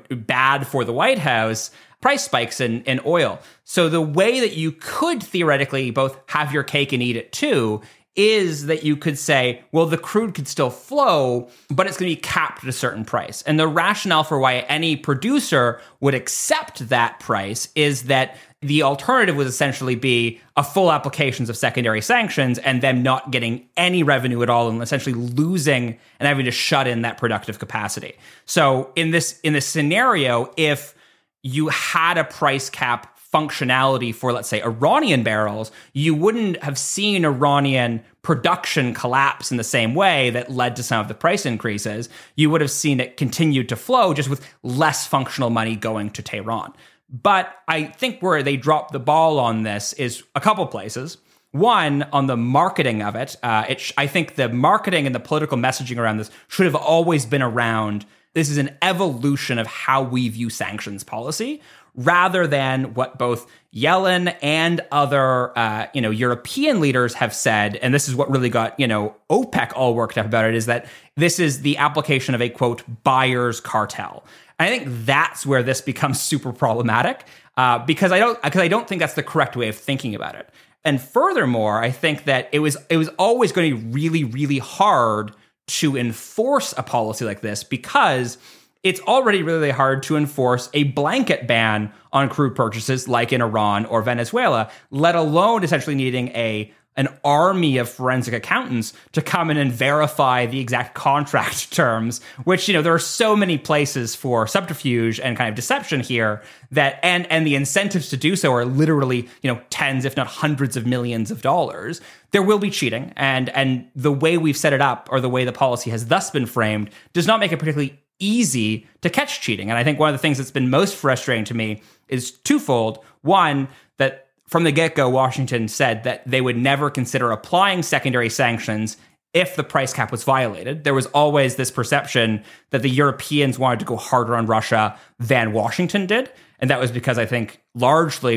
bad for the White House price spikes in oil. So the way that you could theoretically both have your cake and eat it too is that you could say, well, the crude could still flow, but it's going to be capped at a certain price. And the rationale for why any producer would accept that price is that the alternative would essentially be a full applications of secondary sanctions and them not getting any revenue at all and essentially losing and having to shut in that productive capacity. So in this scenario, if you had a price cap functionality for, let's say, Iranian barrels, you wouldn't have seen Iranian production collapse in the same way that led to some of the price increases. You would have seen it continue to flow just with less functional money going to Tehran. But I think where they dropped the ball on this is a couple places. One, on the marketing of it. I think the marketing and the political messaging around this should have always been around, this is an evolution of how we view sanctions policy, rather than what both Yellen and other, European leaders have said. And this is what really got, OPEC all worked up about it, is that this is the application of a, quote, buyer's cartel. And I think that's where this becomes super problematic, because I don't think that's the correct way of thinking about it. And furthermore, I think that it was always going to be really, really hard to enforce a policy like this, because it's already really hard to enforce a blanket ban on crude purchases like in Iran or Venezuela, let alone essentially needing an army of forensic accountants to come in and verify the exact contract terms, which, there are so many places for subterfuge and kind of deception here that, and the incentives to do so are literally, tens, if not hundreds of millions of dollars. There will be cheating. And the way we've set it up, or the way the policy has thus been framed, does not make it particularly easy to catch cheating. And I think one of the things that's been most frustrating to me is twofold. One, that from the get-go, Washington said that they would never consider applying secondary sanctions if the price cap was violated. There was always this perception that the Europeans wanted to go harder on Russia than Washington did. And that was because I think largely,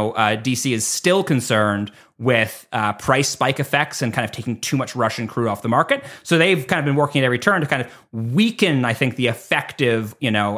DC is still concerned with price spike effects and kind of taking too much Russian crude off the market. So they've kind of been working at every turn to kind of weaken, I think, the effective,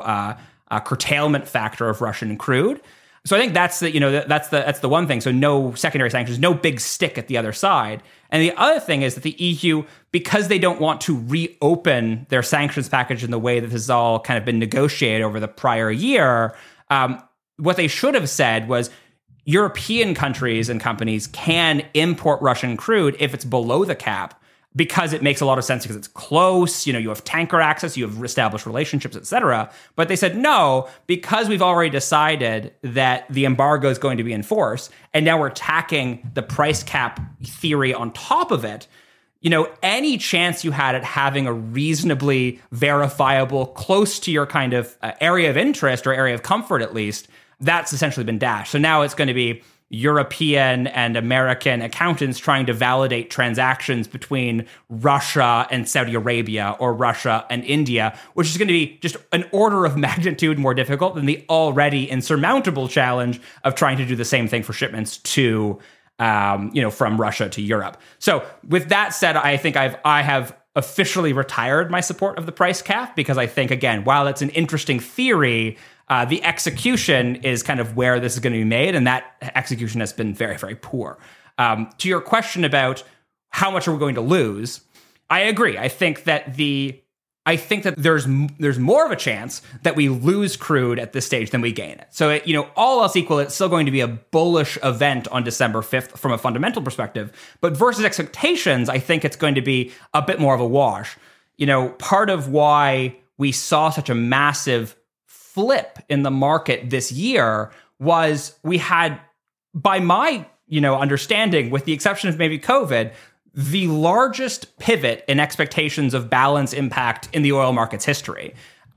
curtailment factor of Russian crude. So I think that's the one thing. So no secondary sanctions, no big stick at the other side. And the other thing is that the EU, because they don't want to reopen their sanctions package in the way that this has all kind of been negotiated over the prior year, what they should have said was European countries and companies can import Russian crude if it's below the cap, because it makes a lot of sense because it's close, you have tanker access, you have established relationships, etc. But they said, no, because we've already decided that the embargo is going to be enforced, and now we're tacking the price cap theory on top of it, any chance you had at having a reasonably verifiable, close to your kind of area of interest or area of comfort at least, that's essentially been dashed. So now it's going to be, European and American accountants trying to validate transactions between Russia and Saudi Arabia or Russia and India, which is going to be just an order of magnitude more difficult than the already insurmountable challenge of trying to do the same thing for shipments to, from Russia to Europe. So with that said, I think I have officially retired my support of the price cap because I think, again, while it's an interesting theory, the execution is kind of where this is going to be made, and that execution has been very, very poor. To your question about how much are we going to lose, I agree. I think that there's more of a chance that we lose crude at this stage than we gain it. So, all else equal, it's still going to be a bullish event on December 5th from a fundamental perspective. But versus expectations, I think it's going to be a bit more of a wash. Part of why we saw such a massive flip in the market this year was we had, by my understanding, with the exception of maybe COVID, the largest pivot in expectations of balance impact in the oil market's history.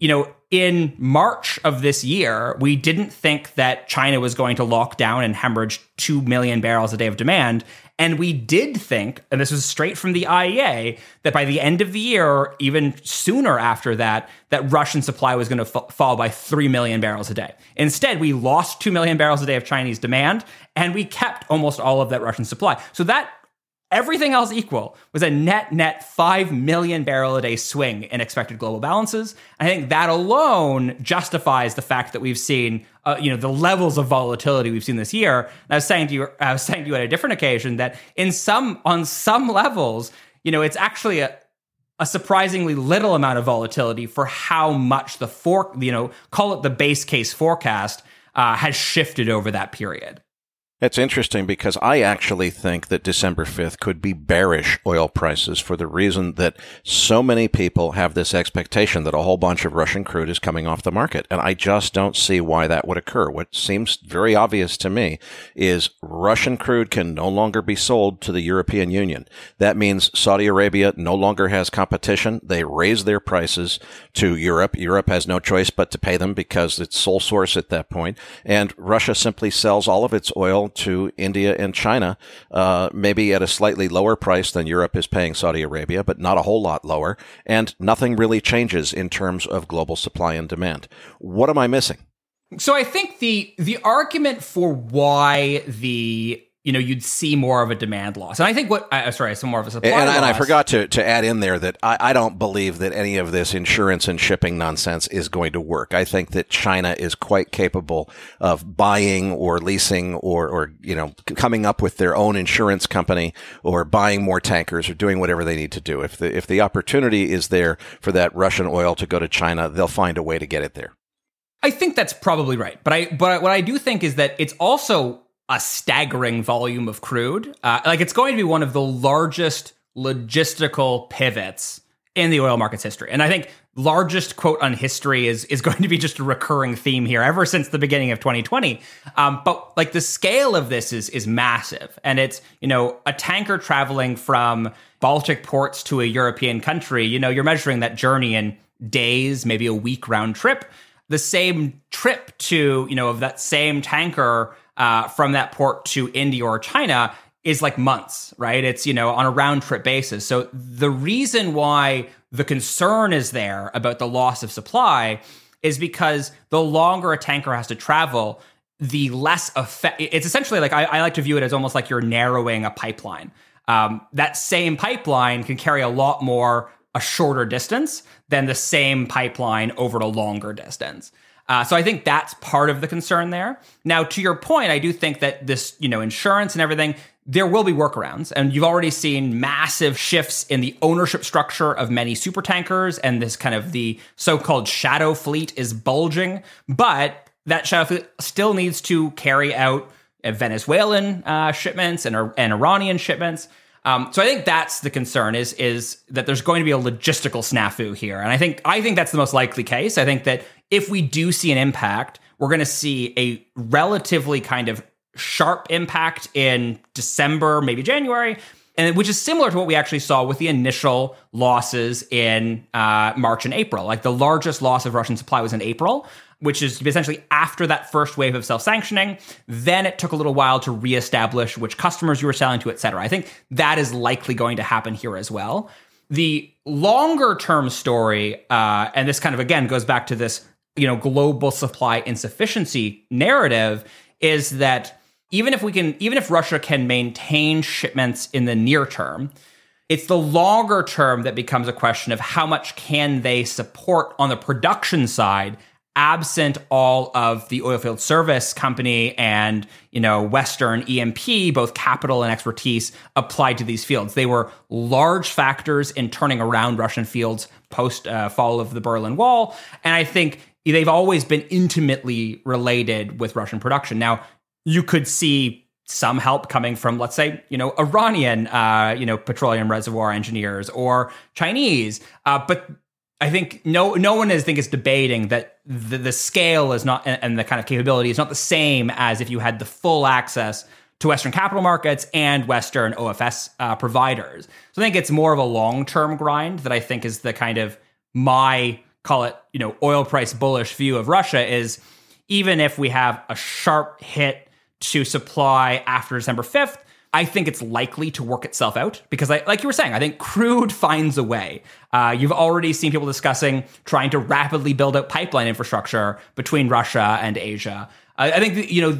In March of this year, we didn't think that China was going to lock down and hemorrhage 2 million barrels a day of demand. And we did think, and this was straight from the IEA, that by the end of the year, or even sooner after that, that Russian supply was going to fall by 3 million barrels a day. Instead, we lost 2 million barrels a day of Chinese demand, and we kept almost all of that Russian supply. So that, everything else equal, was a net 5 million barrel a day swing in expected global balances. I think that alone justifies the fact that we've seen, the levels of volatility we've seen this year. And I was saying to you at a different occasion that on some levels, it's actually a surprisingly little amount of volatility for how much call it the base case forecast, has shifted over that period. It's interesting because I actually think that December 5th could be bearish oil prices for the reason that so many people have this expectation that a whole bunch of Russian crude is coming off the market. And I just don't see why that would occur. What seems very obvious to me is Russian crude can no longer be sold to the European Union. That means Saudi Arabia no longer has competition. They raise their prices to Europe. Europe has no choice but to pay them because it's sole source at that point. And Russia simply sells all of its oil to India and China, maybe at a slightly lower price than Europe is paying Saudi Arabia, but not a whole lot lower, and nothing really changes in terms of global supply and demand. What am I missing? So I think the argument for why you'd see more of a demand loss. And I think some more of a supply loss. And I forgot to add in there that I don't believe that any of this insurance and shipping nonsense is going to work. I think that China is quite capable of buying or leasing or coming up with their own insurance company or buying more tankers or doing whatever they need to do. If the opportunity is there for that Russian oil to go to China, they'll find a way to get it there. I think that's probably right. But what I do think is that it's also a staggering volume of crude. It's going to be one of the largest logistical pivots in the oil market's history. And I think largest quote on history is going to be just a recurring theme here ever since the beginning of 2020. But the scale of this is massive. And it's, a tanker traveling from Baltic ports to a European country, you're measuring that journey in days, maybe a week round trip. The same trip to, of that same tanker from that port to India or China is months, right? It's, on a round trip basis. So the reason why the concern is there about the loss of supply is because the longer a tanker has to travel, the less effect. It's essentially I like to view it as almost like you're narrowing a pipeline. That same pipeline can carry a shorter distance than the same pipeline over a longer distance. So I think that's part of the concern there. Now, to your point, I do think that this, insurance and everything, there will be workarounds. And you've already seen massive shifts in the ownership structure of many supertankers, and this kind of the so-called shadow fleet is bulging. But that shadow fleet still needs to carry out Venezuelan shipments and Iranian shipments. So I think that's the concern is that there's going to be a logistical snafu here. And I think that's the most likely case. I think that if we do see an impact, we're going to see a relatively kind of sharp impact in December, maybe January, and which is similar to what we actually saw with the initial losses in March and April. The largest loss of Russian supply was in April. which is essentially after that first wave of self-sanctioning. Then it took a little while to reestablish which customers you were selling to, et cetera. I think that is likely going to happen here as well. The longer term story, and this kind of, again, goes back to this, global supply insufficiency narrative, is that even if Russia can maintain shipments in the near term, it's the longer term that becomes a question of how much can they support on the production side, absent all of the oilfield service company and, Western E&P, both capital and expertise applied to these fields. They were large factors in turning around Russian fields post fall of the Berlin Wall. And I think they've always been intimately related with Russian production. Now, you could see some help coming from, let's say, Iranian, petroleum reservoir engineers or Chinese, but I think no one is debating that the scale is not, and the kind of capability is not the same as if you had the full access to Western capital markets and Western OFS providers. So I think it's more of a long-term grind that I think is the kind of my, call it, oil price bullish view of Russia is, even if we have a sharp hit to supply after December 5th, I think it's likely to work itself out because, like you were saying, I think crude finds a way. You've already seen people discussing trying to rapidly build out pipeline infrastructure between Russia and Asia. I think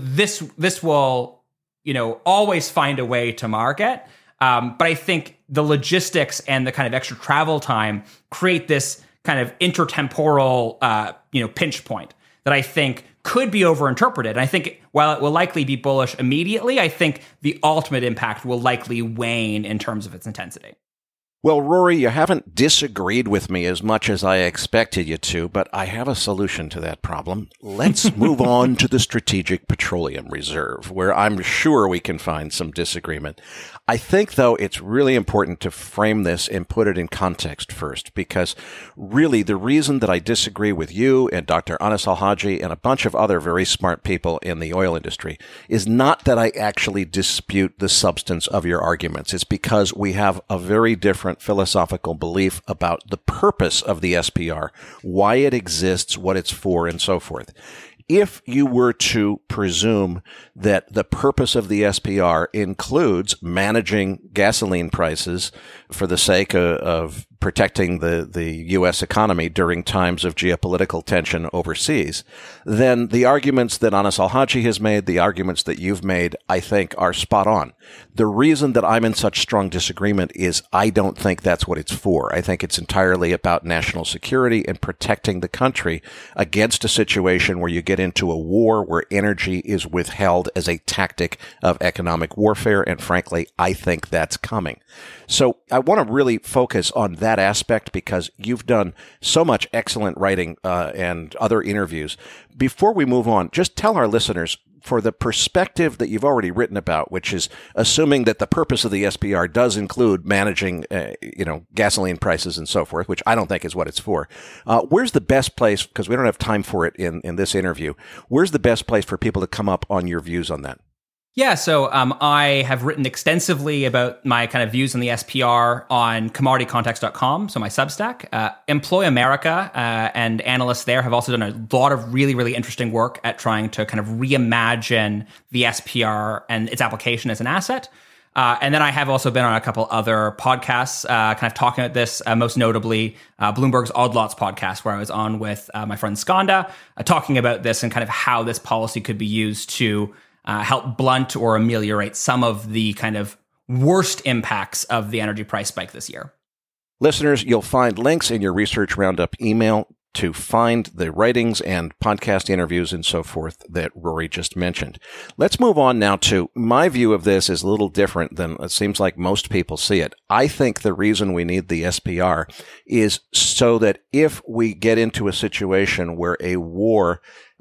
this will always find a way to market. But I think the logistics and the kind of extra travel time create this kind of intertemporal pinch point that I think could be overinterpreted. And I think while it will likely be bullish immediately, I think the ultimate impact will likely wane in terms of its intensity. Well, Rory, you haven't disagreed with me as much as I expected you to, but I have a solution to that problem. Let's move on to the Strategic Petroleum Reserve, where I'm sure we can find some disagreement. I think, though, it's really important to frame this and put it in context first, because really the reason that I disagree with you and Dr. Anas Al-Haji and a bunch of other very smart people in the oil industry is not that I actually dispute the substance of your arguments. It's because we have a very different philosophical belief about the purpose of the SPR, why it exists, what it's for, and so forth. If you were to presume that the purpose of the SPR includes managing gasoline prices for the sake of protecting the U.S. economy during times of geopolitical tension overseas, then the arguments that Anas Al-Haji has made, the arguments that you've made, I think are spot on. The reason that I'm in such strong disagreement is I don't think that's what it's for. I think it's entirely about national security and protecting the country against a situation where you get into a war where energy is withheld as a tactic of economic warfare, and frankly, I think that's coming. So I want to really focus on that aspect because you've done so much excellent writing and other interviews. Before we move on, just tell our listeners, for the perspective that you've already written about, which is assuming that the purpose of the SPR does include managing, gasoline prices and so forth, which I don't think is what it's for. Where's the best place, because we don't have time for it in this interview, where's the best place for people to come up on your views on that? Yeah, so I have written extensively about my kind of views on the SPR on commoditycontext.com, so my Substack. Employ America and analysts there have also done a lot of really, really interesting work at trying to kind of reimagine the SPR and its application as an asset. And then I have also been on a couple other podcasts kind of talking about this, most notably Bloomberg's Odd Lots podcast, where I was on with my friend Skanda, talking about this and kind of how this policy could be used to help blunt or ameliorate some of the kind of worst impacts of the energy price spike this year. Listeners, you'll find links in your Research Roundup email to find the writings and podcast interviews and so forth that Rory just mentioned. Let's move on now to my view of this is a little different than it seems like most people see it. I think the reason we need the SPR is so that if we get into a situation where a war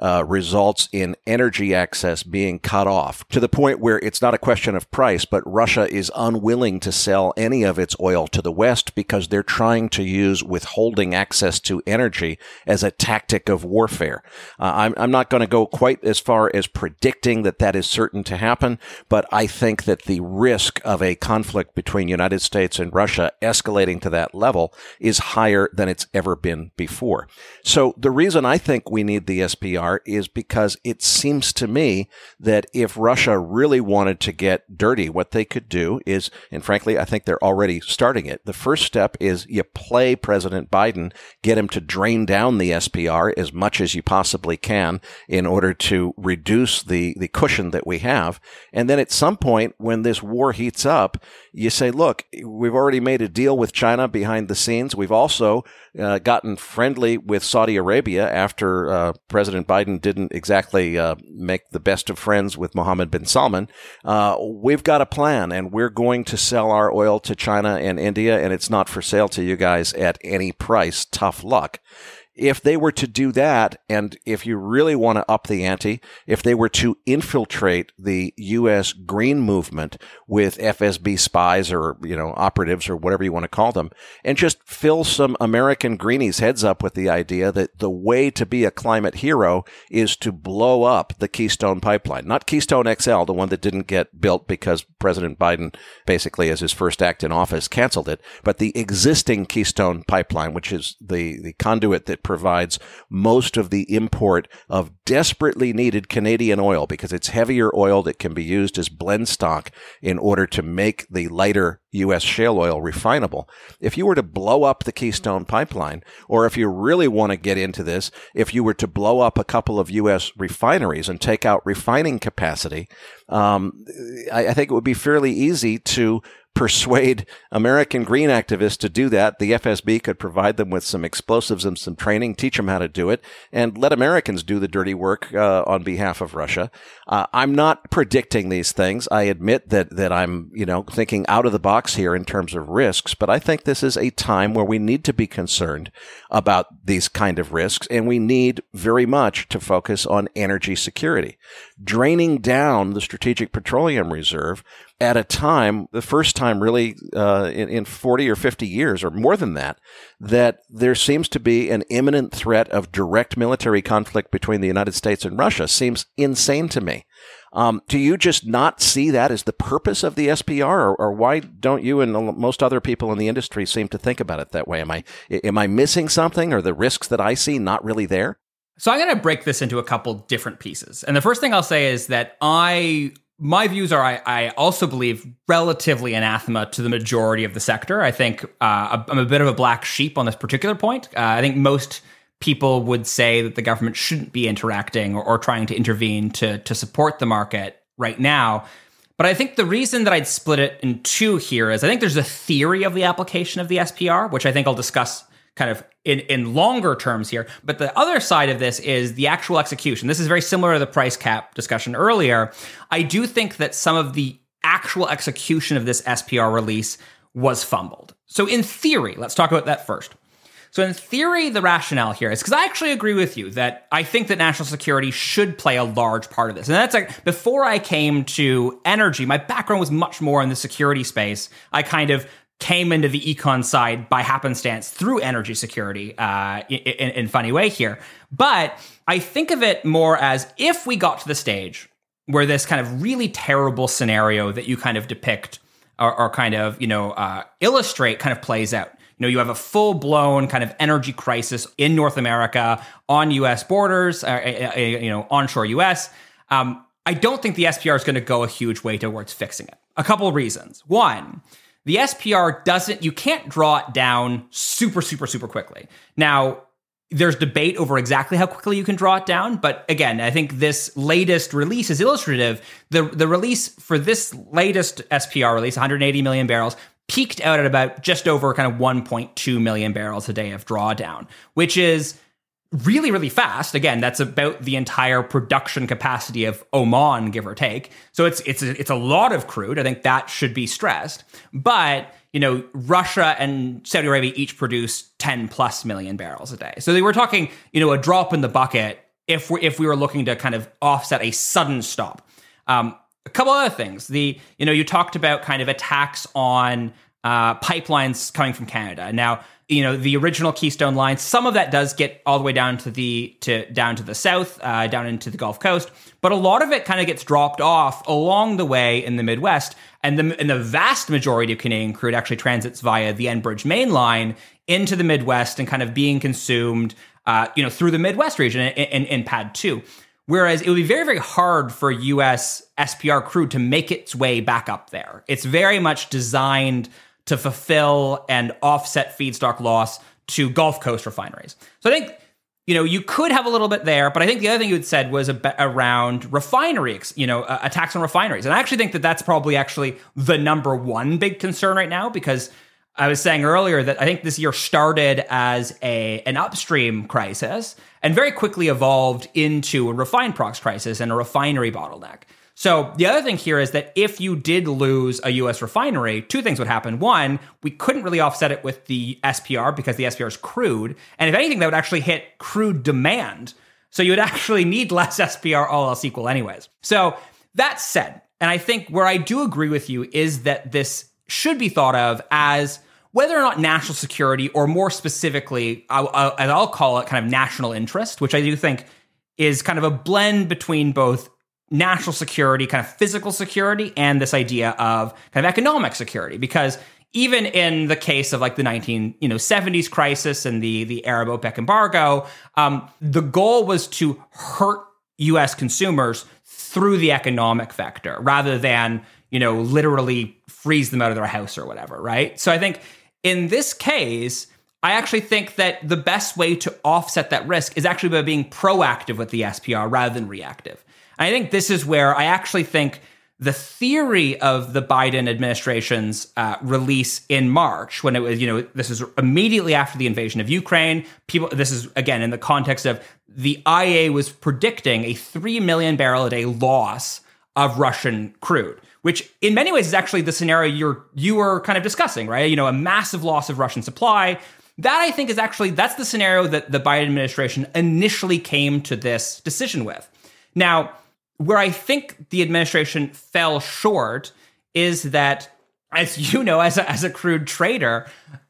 results in energy access being cut off to the point where it's not a question of price, but Russia is unwilling to sell any of its oil to the West because they're trying to use withholding access to energy as a tactic of warfare. I'm not going to go quite as far as predicting that is certain to happen, but I think that the risk of a conflict between United States and Russia escalating to that level is higher than it's ever been before. So the reason I think we need the SPR is because it seems to me that if Russia really wanted to get dirty, what they could do is, and frankly, I think they're already starting it. The first step is you play President Biden, get him to drain down the SPR as much as you possibly can in order to reduce the cushion that we have. And then at some point, when this war heats up, you say, look, we've already made a deal with China behind the scenes. We've also gotten friendly with Saudi Arabia after President Biden didn't exactly make the best of friends with Mohammed bin Salman. We've got a plan, and we're going to sell our oil to China and India, and it's not for sale to you guys at any price. Tough luck. If they were to do that, and if you really want to up the ante, if they were to infiltrate the U.S. green movement with FSB spies or, operatives or whatever you want to call them, and just fill some American greenies' heads up with the idea that the way to be a climate hero is to blow up the Keystone Pipeline. Not Keystone XL, the one that didn't get built because President Biden basically, as his first act in office, canceled it, but the existing Keystone Pipeline, which is the conduit that provides most of the import of desperately needed Canadian oil because it's heavier oil that can be used as blend stock in order to make the lighter U.S. shale oil refinable. If you were to blow up the Keystone Pipeline, or if you really want to get into this, if you were to blow up a couple of U.S. refineries and take out refining capacity, I think it would be fairly easy to persuade American green activists to do that. The FSB could provide them with some explosives and some training, teach them how to do it, and let Americans do the dirty work on behalf of Russia. I'm not predicting these things. I admit that I'm, thinking out of the box here in terms of risks, but I think this is a time where we need to be concerned about these kind of risks, and we need very much to focus on energy security. Draining down the Strategic Petroleum Reserve at a time, the first time really in 40 or 50 years or more than that there seems to be an imminent threat of direct military conflict between the United States and Russia seems insane to me. Do you just not see that as the purpose of the SPR, or why don't you and most other people in the industry seem to think about it that way? Am I missing something? Are the risks that I see not really there? So I'm going to break this into a couple different pieces. And the first thing I'll say is that my views are I also believe relatively anathema to the majority of the sector. I think I'm a bit of a black sheep on this particular point. I think most people would say that the government shouldn't be interacting or trying to intervene to support the market right now. But I think the reason that I'd split it in two here is I think there's a theory of the application of the SPR, which I think I'll discuss kind of in longer terms here. But the other side of this is the actual execution. This is very similar to the price cap discussion earlier. I do think that some of the actual execution of this SPR release was fumbled. So in theory, let's talk about that first. So in theory, the rationale here is, because I actually agree with you that I think that national security should play a large part of this. And that's like, before I came to energy, my background was much more in the security space. I kind of came into the econ side by happenstance through energy security in a funny way here. But I think of it more as if we got to the stage where this kind of really terrible scenario that you kind of depict or kind of, illustrate kind of plays out. You have a full-blown kind of energy crisis in North America on U.S. borders, onshore U.S. I don't think the SPR is going to go a huge way towards fixing it. A couple of reasons. One, the SPR you can't draw it down super, super, super quickly. Now, there's debate over exactly how quickly you can draw it down. But again, I think this latest release is illustrative. The release for this latest SPR release, 180 million barrels, peaked out at about just over kind of 1.2 million barrels a day of drawdown, which is really, really fast. Again, that's about the entire production capacity of Oman, give or take. So it's a lot of crude. I think that should be stressed. But, Russia and Saudi Arabia each produce 10 plus million barrels a day. So they were talking, a drop in the bucket if we were looking to kind of offset a sudden stop. A couple other things. You talked about kind of attacks on pipelines coming from Canada. Now, the original Keystone line, some of that does get all the way down to the south, down into the Gulf Coast, but a lot of it kind of gets dropped off along the way in the Midwest, and the vast majority of Canadian crude actually transits via the Enbridge main line into the Midwest and kind of being consumed, through the Midwest region in PADD 2. Whereas it would be very, very hard for U.S. SPR crude to make its way back up there. It's very much designed to fulfill and offset feedstock loss to Gulf Coast refineries. So I think, you could have a little bit there, but I think the other thing you had said was around refinery, attacks on refineries. And I actually think that that's probably actually the number one big concern right now, because I was saying earlier that I think this year started as an upstream crisis and very quickly evolved into a refined products crisis and a refinery bottleneck. So the other thing here is that if you did lose a U.S. refinery, two things would happen. One, we couldn't really offset it with the SPR because the SPR is crude. And if anything, that would actually hit crude demand. So you would actually need less SPR, all else equal anyways. So that said, and I think where I do agree with you is that this should be thought of as whether or not national security, or more specifically, I'll call it kind of national interest, which I do think is kind of a blend between both national security, kind of physical security, and this idea of kind of economic security. Because even in the case of like the 1970s crisis and the Arab OPEC embargo, the goal was to hurt U.S. consumers through the economic vector rather than, literally freeze them out of their house or whatever, right? So I think in this case, I actually think that the best way to offset that risk is actually by being proactive with the SPR rather than reactive. And I think this is where I actually think the theory of the Biden administration's release in March, when it was, this is immediately after the invasion of Ukraine. This is, again, in the context of the IEA was predicting a 3 million barrel a day loss of Russian crude, which in many ways is actually the scenario you were kind of discussing, right? A massive loss of Russian supply. That I think that's the scenario that the Biden administration initially came to this decision with. Now, where I think the administration fell short is that, as you know, as a crude trader,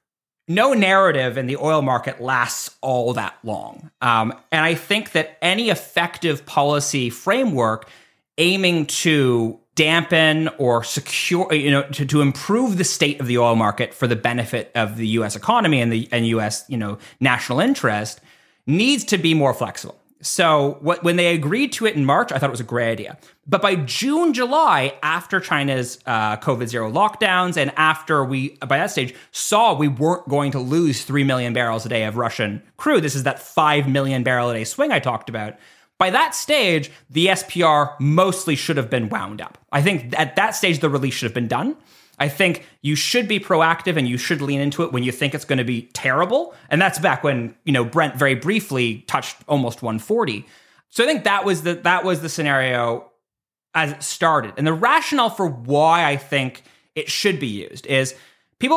no narrative in the oil market lasts all that long. And I think that any effective policy framework aiming to dampen or secure, to improve the state of the oil market for the benefit of the U.S. economy and U.S. National interest needs to be more flexible. So when they agreed to it in March, I thought it was a great idea. But by June, July, after China's COVID-0 lockdowns, and after we, by that stage, saw we weren't going to lose 3 million barrels a day of Russian crude, this is that 5 million barrel a day swing I talked about. By that stage, the SPR mostly should have been wound up. I think at that stage, the release should have been done. I think you should be proactive and you should lean into it when you think it's going to be terrible. And that's back when, Brent very briefly touched almost 140. So I think that was the scenario as it started. And the rationale for why I think it should be used is people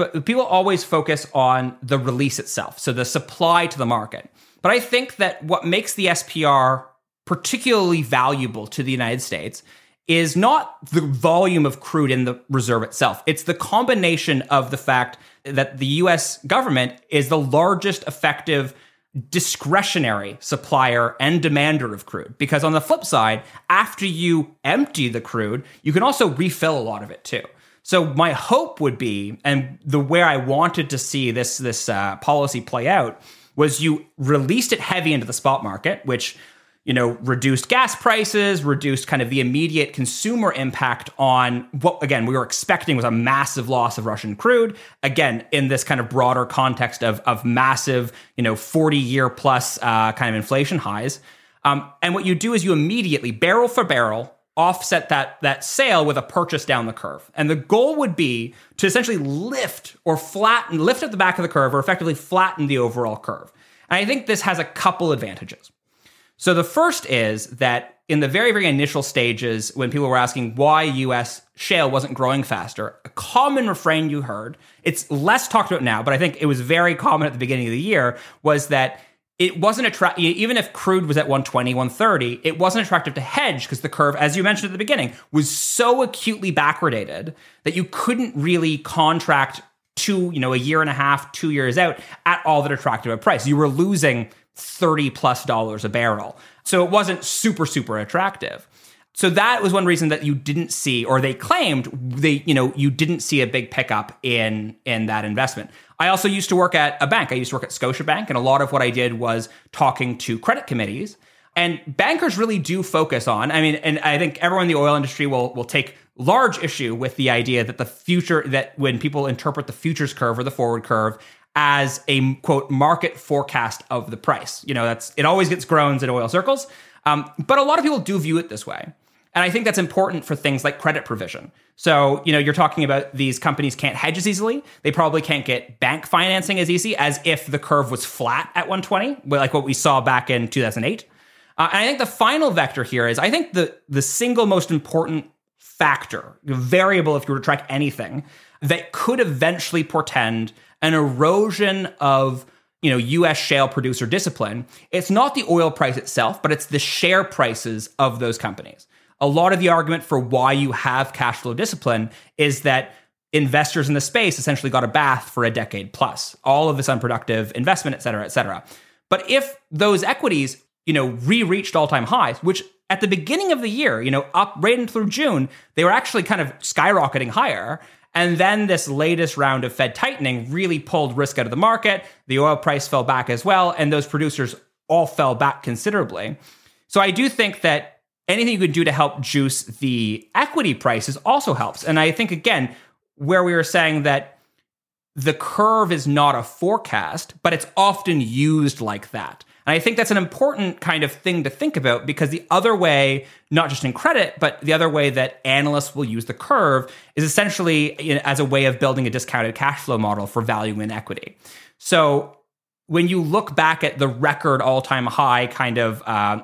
always focus on the release itself. So the supply to the market. But I think that what makes the SPR particularly valuable to the United States is not the volume of crude in the reserve itself. It's the combination of the fact that the U.S. government is the largest effective discretionary supplier and demander of crude. Because on the flip side, after you empty the crude, you can also refill a lot of it too. So my hope would be, and where I wanted to see this policy play out, was you released it heavy into the spot market, which reduced gas prices, reduced kind of the immediate consumer impact on what, again, we were expecting was a massive loss of Russian crude. Again, in this kind of broader context of massive, 40-year plus kind of inflation highs. And what you do is you immediately, barrel for barrel, offset that sale with a purchase down the curve. And the goal would be to essentially lift at the back of the curve or effectively flatten the overall curve. And I think this has a couple advantages. So the first is that in the very, very initial stages, when people were asking why U.S. shale wasn't growing faster, a common refrain you heard, it's less talked about now, but I think it was very common at the beginning of the year, was that it wasn't attractive. Even if crude was at 120, 130, it wasn't attractive to hedge because the curve, as you mentioned at the beginning, was so acutely backwardated that you couldn't really contract a year and a half, 2 years out at all that attractive a price. You were losing $30+ a barrel. So it wasn't super, super attractive. So that was one reason that you didn't see, or they claimed you didn't see a big pickup in that investment. I also used to work at a bank. I used to work at Scotiabank, and a lot of what I did was talking to credit committees. And bankers really do focus on, and I think everyone in the oil industry will take large issue with the idea that that when people interpret the futures curve or the forward curve as a, quote, market forecast of the price. It always gets groans in oil circles. But a lot of people do view it this way. And I think that's important for things like credit provision. So, you're talking about these companies can't hedge as easily. They probably can't get bank financing as easy as if the curve was flat at 120, like what we saw back in 2008. And I think the final vector here is, I think the single most important factor, variable if you were to track anything, that could eventually portend an erosion of U.S. shale producer discipline. It's not the oil price itself, but it's the share prices of those companies. A lot of the argument for why you have cash flow discipline is that investors in the space essentially got a bath for a decade plus, all of this unproductive investment, et cetera, et cetera. But if those equities, re-reached all-time highs, which at the beginning of the year, up right in through June, they were actually kind of skyrocketing higher. And then this latest round of Fed tightening really pulled risk out of the market. The oil price fell back as well, and those producers all fell back considerably. So I do think that anything you could do to help juice the equity prices also helps. And I think, again, where we were saying that the curve is not a forecast, but it's often used like that. And I think that's an important kind of thing to think about, because the other way, not just in credit, but the other way that analysts will use the curve is essentially as a way of building a discounted cash flow model for value in equity. So when you look back at the record all-time high kind of,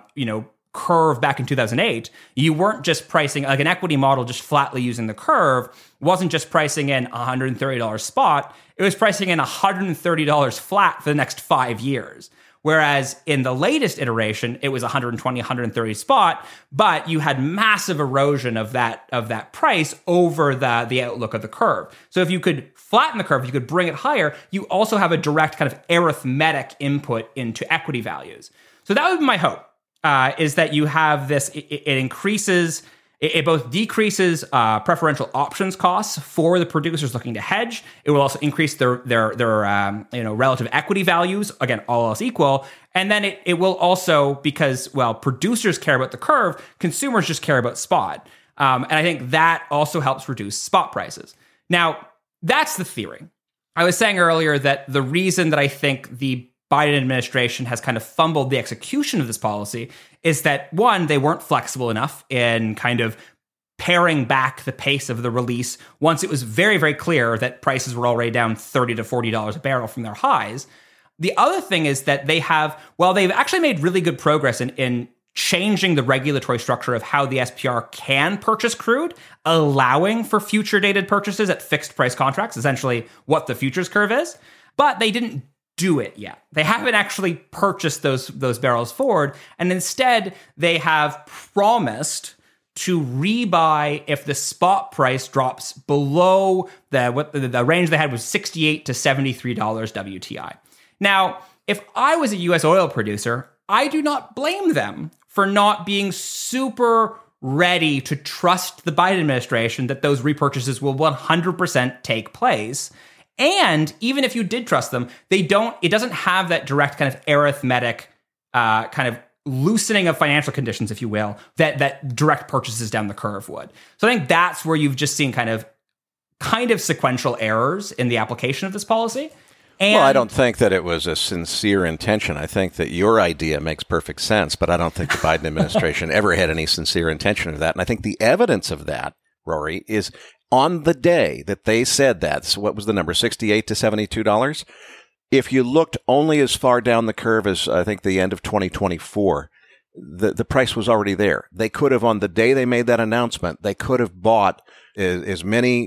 curve back in 2008, you weren't just pricing, like an equity model just flatly using the curve, wasn't just pricing in $130 spot, it was pricing in $130 flat for the next 5 years. Whereas in the latest iteration, it was 120, 130 spot, but you had massive erosion of that price over the outlook of the curve. So if you could flatten the curve, you could bring it higher, you also have a direct kind of arithmetic input into equity values. So that would be my hope, is that you have this, it increases, it both decreases preferential options costs for the producers looking to hedge. It will also increase their relative equity values, again, all else equal. And then it will also, because, producers care about the curve, consumers just care about spot. And I think that also helps reduce spot prices. Now, that's the theory. I was saying earlier that the reason that I think the Biden administration has kind of fumbled the execution of this policy is that, one, they weren't flexible enough in kind of paring back the pace of the release once it was very, very clear that prices were already down $30 to $40 a barrel from their highs. The other thing is that they've actually made really good progress in changing the regulatory structure of how the SPR can purchase crude, allowing for future dated purchases at fixed price contracts, essentially what the futures curve is. But they didn't do it yet. They haven't actually purchased those barrels forward, and instead they have promised to rebuy if the spot price drops below the range they had was $68 to $73 WTI. Now, if I was a US oil producer, I do not blame them for not being super ready to trust the Biden administration that those repurchases will 100% take place. And even if you did trust them, it doesn't have that direct kind of arithmetic kind of loosening of financial conditions, if you will, that direct purchases down the curve would. So I think that's where you've just seen kind of sequential errors in the application of this policy. And I don't think that it was a sincere intention. I think that your idea makes perfect sense, but I don't think the Biden administration ever had any sincere intention of that. And I think the evidence of that, Rory, is on the day that they said that, so what was the number, $68 to $72? If you looked only as far down the curve as, I think, the end of 2024, the price was already there. They could have, on the day they made that announcement, they could have bought as many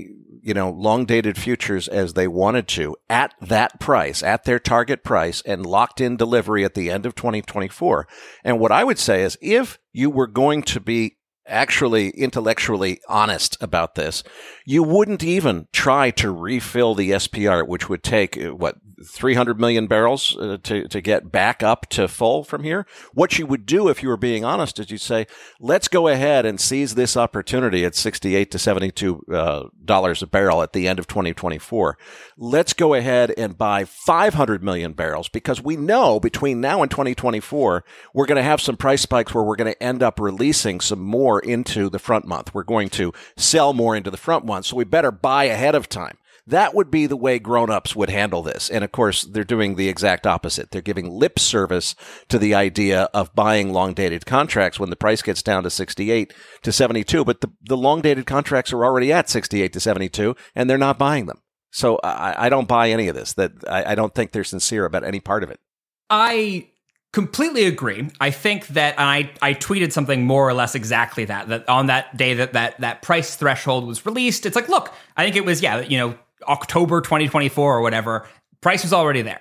long-dated futures as they wanted to at that price, at their target price, and locked in delivery at the end of 2024. And what I would say is if you were going to be actually intellectually honest about this, you wouldn't even try to refill the SPR, which would take, 300 million barrels to get back up to full from here. What you would do if you were being honest is you'd say, let's go ahead and seize this opportunity at $68 to $72 a barrel at the end of 2024. Let's go ahead and buy 500 million barrels because we know between now and 2024, we're going to have some price spikes where we're going to end up releasing some more into the front month. We're going to sell more into the front month, so we better buy ahead of time. That would be the way grown-ups would handle this. And of course, they're doing the exact opposite. They're giving lip service to the idea of buying long-dated contracts when the price gets down to 68 to 72. But the long-dated contracts are already at 68 to 72, and they're not buying them. So I don't buy any of this. I don't think they're sincere about any part of it. I completely agree. I think that I tweeted something more or less exactly that on that day that price threshold was released. It's like, look, I think it was, October 2024 or whatever. Price was already there.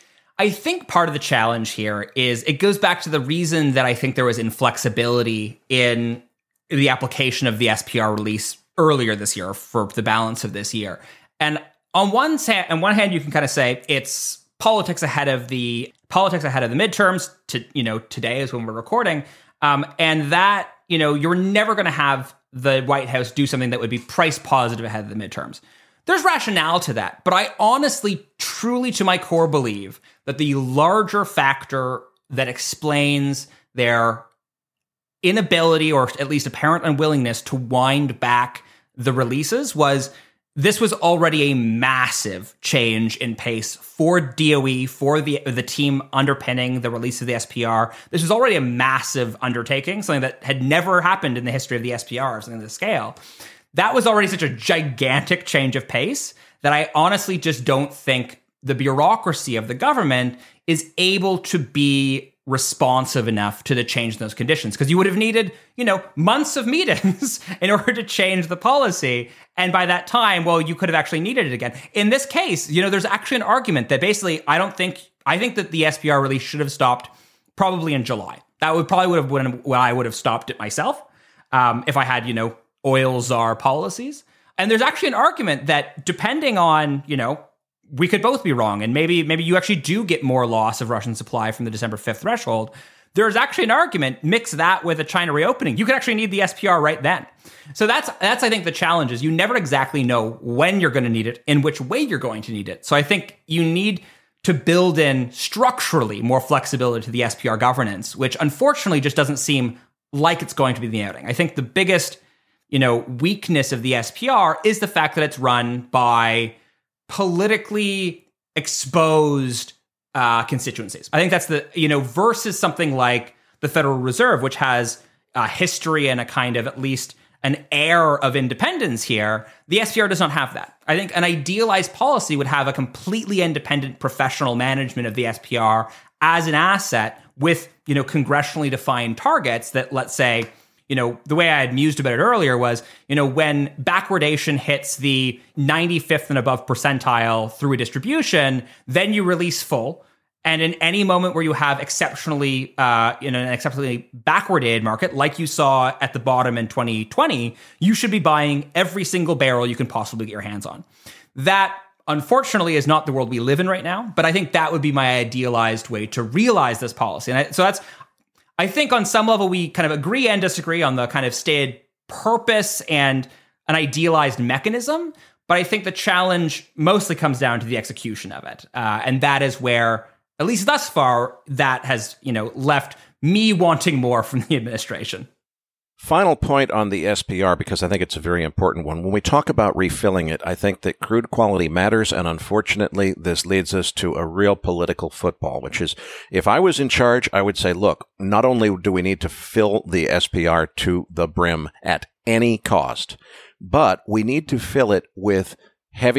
I think part of the challenge here is it goes back to the reason that I think there was inflexibility in the application of the SPR release earlier this year for the balance of this year. And on one hand, you can kind of say it's politics ahead of the midterms. Today is when we're recording, and that you're never going to have the White House do something that would be price positive ahead of the midterms. There's rationale to that, but I honestly, truly, to my core, believe that the larger factor that explains their inability, or at least apparent unwillingness, to wind back the releases was this was already a massive change in pace for DOE, for the team underpinning the release of the SPR. This was already a massive undertaking, something that had never happened in the history of the SPR, something of the scale. That was already such a gigantic change of pace that I honestly just don't think the bureaucracy of the government is able to be responsive enough to the change in those conditions, because you would have needed, months of meetings in order to change the policy. And by that time, you could have actually needed it again. In this case, there's actually an argument that basically I think that the SPR release should have stopped probably in July. That would have been when I would have stopped it myself, if I had, oil czar policies. And there's actually an argument that depending on, we could both be wrong, and maybe you actually do get more loss of Russian supply from the December 5th threshold. There's actually an argument, mix that with a China reopening. You could actually need the SPR right then. So that's I think the challenge is you never exactly know when you're going to need it, in which way you're going to need it. So I think you need to build in structurally more flexibility to the SPR governance, which unfortunately just doesn't seem like it's going to be the outing. I think the biggest weakness of the SPR is the fact that it's run by politically exposed constituencies. I think that's versus something like the Federal Reserve, which has a history and a kind of at least an air of independence here. The SPR does not have that. I think an idealized policy would have a completely independent professional management of the SPR as an asset with, congressionally defined targets that, let's say, the way I had mused about it earlier was, when backwardation hits the 95th and above percentile through a distribution, then you release full. And in any moment where you have exceptionally, in an exceptionally backwardated market, like you saw at the bottom in 2020, you should be buying every single barrel you can possibly get your hands on. That, unfortunately, is not the world we live in right now. But I think that would be my idealized way to realize this policy. And I think on some level, we kind of agree and disagree on the kind of stated purpose and an idealized mechanism. But I think the challenge mostly comes down to the execution of it. And that is where, at least thus far, that has, left me wanting more from the administration. Final point on the SPR, because I think it's a very important one. When we talk about refilling it, I think that crude quality matters, and unfortunately, this leads us to a real political football, which is, if I was in charge, I would say, look, not only do we need to fill the SPR to the brim at any cost, but we need to fill it with heavy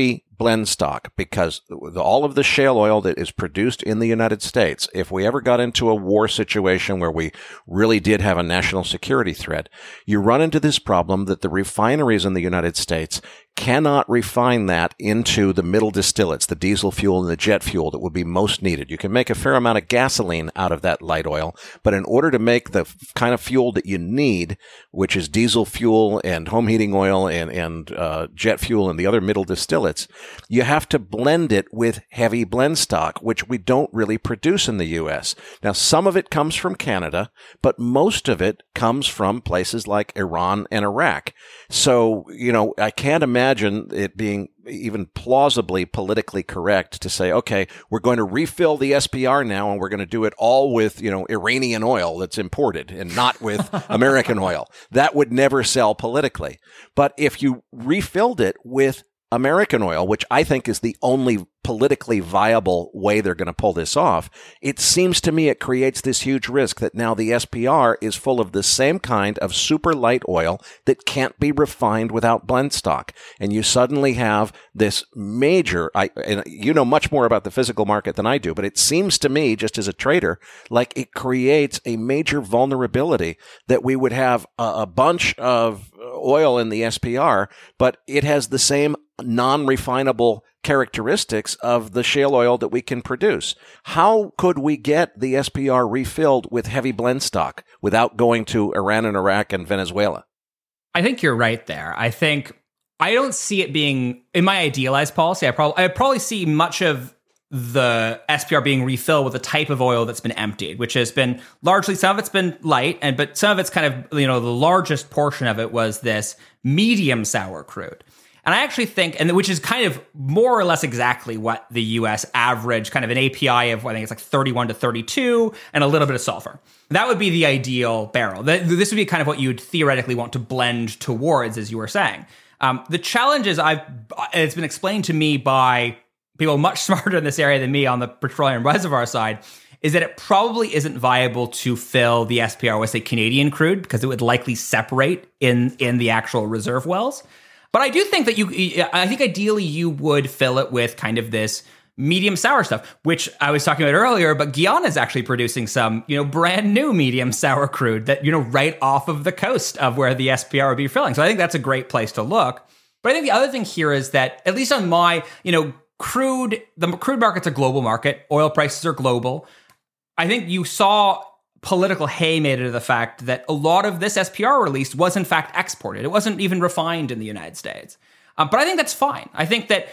blend stock, because all of the shale oil that is produced in the United States, if we ever got into a war situation where we really did have a national security threat, you run into this problem that the refineries in the United States cannot refine that into the middle distillates, the diesel fuel and the jet fuel that would be most needed. You can make a fair amount of gasoline out of that light oil, but in order to make the kind of fuel that you need, which is diesel fuel and home heating oil and jet fuel and the other middle distillates, you have to blend it with heavy blend stock, which we don't really produce in the U.S. Now, some of it comes from Canada, but most of it comes from places like Iran and Iraq. So, I can't imagine it being even plausibly politically correct to say, okay, we're going to refill the SPR now and we're going to do it all with, Iranian oil that's imported and not with American oil. That would never sell politically. But if you refilled it with American oil, which I think is the only politically viable way they're going to pull this off, it seems to me it creates this huge risk that now the SPR is full of the same kind of super light oil that can't be refined without blend stock. And you suddenly have this major, and you know much more about the physical market than I do, but it seems to me, just as a trader, like it creates a major vulnerability that we would have a bunch of oil in the SPR, but it has the same non-refinable characteristics of the shale oil that we can produce. How could we get the SPR refilled with heavy blend stock without going to Iran and Iraq and Venezuela? I think you're right there. I don't see it being, in my idealized policy, I probably see much of the SPR being refilled with a type of oil that's been emptied, which has been largely, some of it's been light, but some of it's kind of, the largest portion of it was this medium sour crude. And I actually think, which is kind of more or less exactly what the US average, kind of an API of, I think it's like 31 to 32 and a little bit of sulfur. That would be the ideal barrel. This would be kind of what you'd theoretically want to blend towards, as you were saying. The challenge is, it's been explained to me by people much smarter in this area than me on the petroleum reservoir side, is that it probably isn't viable to fill the SPR with, say, Canadian crude, because it would likely separate in the actual reserve wells. But I do think that I think ideally you would fill it with kind of this medium sour stuff, which I was talking about earlier, but Guyana is actually producing some, brand new medium sour crude that, right off of the coast of where the SPR would be filling. So I think that's a great place to look. But I think the other thing here is that, at least on my, the crude market's a global market. Oil prices are global. I think you saw political hay made it of the fact that a lot of this SPR release was in fact exported. It wasn't even refined in the United States. But I think that's fine. I think that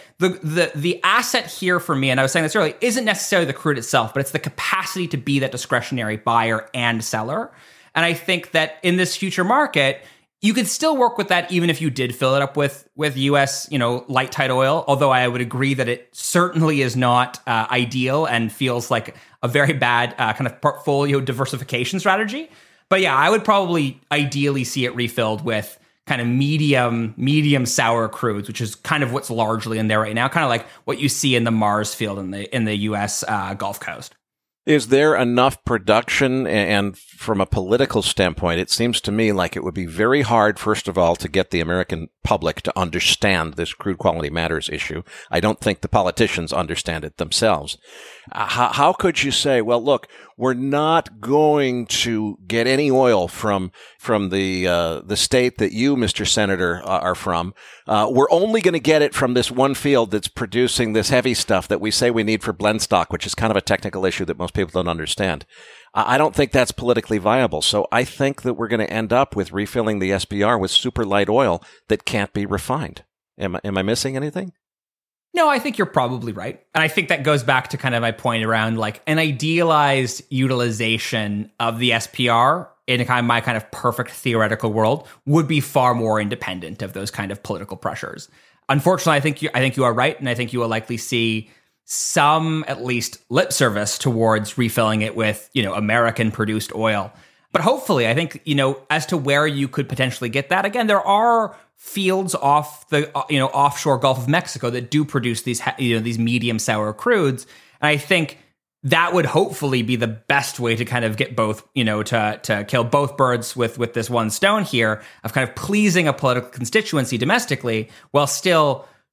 the asset here for me, and I was saying this earlier, isn't necessarily the crude itself, but it's the capacity to be that discretionary buyer and seller. And I think that in this future market, you could still work with that even if you did fill it up with U.S. light tight oil. Although I would agree that it certainly is not ideal and feels like a very bad kind of portfolio diversification strategy. But yeah, I would probably ideally see it refilled with kind of medium sour crudes, which is kind of what's largely in there right now, kind of like what you see in the Mars field in the U.S. Gulf Coast. Is there enough production? And from a political standpoint, it seems to me like it would be very hard, first of all, to get the American public to understand this crude quality matters issue. I don't think the politicians understand it themselves. How could you say, well, look, we're not going to get any oil from the state that you, Mr. Senator, are from. We're only going to get it from this one field that's producing this heavy stuff that we say we need for blend stock, which is kind of a technical issue that most people don't understand. I don't think that's politically viable. So I think that we're going to end up with refilling the SPR with super light oil that can't be refined. Am I missing anything? No, I think you're probably right. And I think that goes back to kind of my point around like an idealized utilization of the SPR in kind of my kind of perfect theoretical world would be far more independent of those kind of political pressures. Unfortunately, I think you are right. And I think you will likely see some, at least, lip service towards refilling it with, American produced oil. But hopefully, I think, as to where you could potentially get that, again, there are fields off the, offshore Gulf of Mexico that do produce these, these medium sour crudes. And I think that would hopefully be the best way to kind of get both, to kill both birds with this one stone here of kind of pleasing a political constituency domestically while still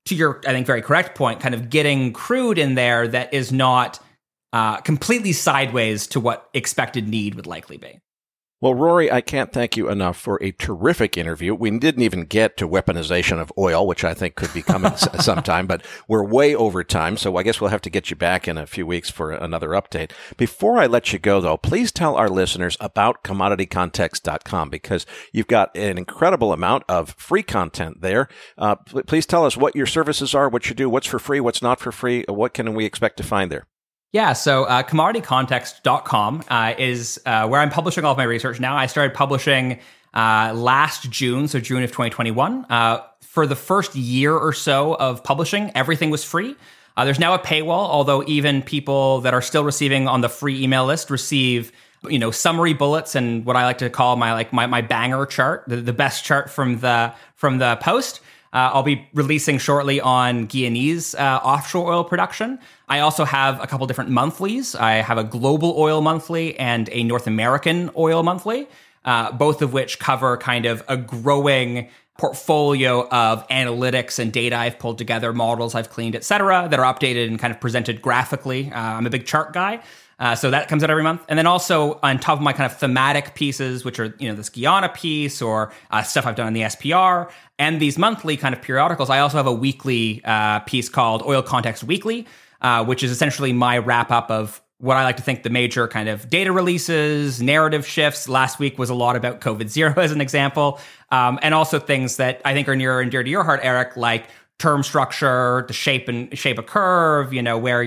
to your, I think, very correct point, kind of getting crude in there that is not completely sideways to what expected need would likely be. Well, Rory, I can't thank you enough for a terrific interview. We didn't even get to weaponization of oil, which I think could be coming sometime, but we're way over time, so I guess we'll have to get you back in a few weeks for another update. Before I let you go, though, please tell our listeners about CommodityContext.com, because you've got an incredible amount of free content there. Please tell us what your services are, what you do, what's for free, what's not for free, what can we expect to find there? Yeah, so CommodityContext.com is where I'm publishing all of my research now. I started publishing last June, so June of 2021. For the first year or so of publishing, everything was free. There's now a paywall, although even people that are still receiving on the free email list receive, summary bullets and what I like to call my banger chart, the best chart from the post. I'll be releasing shortly on Guyanese offshore oil production. I also have a couple different monthlies. I have a global oil monthly and a North American oil monthly, both of which cover kind of a growing portfolio of analytics and data I've pulled together, models I've cleaned, et cetera, that are updated and kind of presented graphically. I'm a big chart guy. So that comes out every month. And then also on top of my kind of thematic pieces, which are, this Guyana piece or stuff I've done on the SPR and these monthly kind of periodicals, I also have a weekly piece called Oil Context Weekly, which is essentially my wrap up of what I like to think the major kind of data releases, narrative shifts. Last week was a lot about COVID-0 as an example. And also things that I think are near and dear to your heart, Eric, like term structure, the shape a curve, where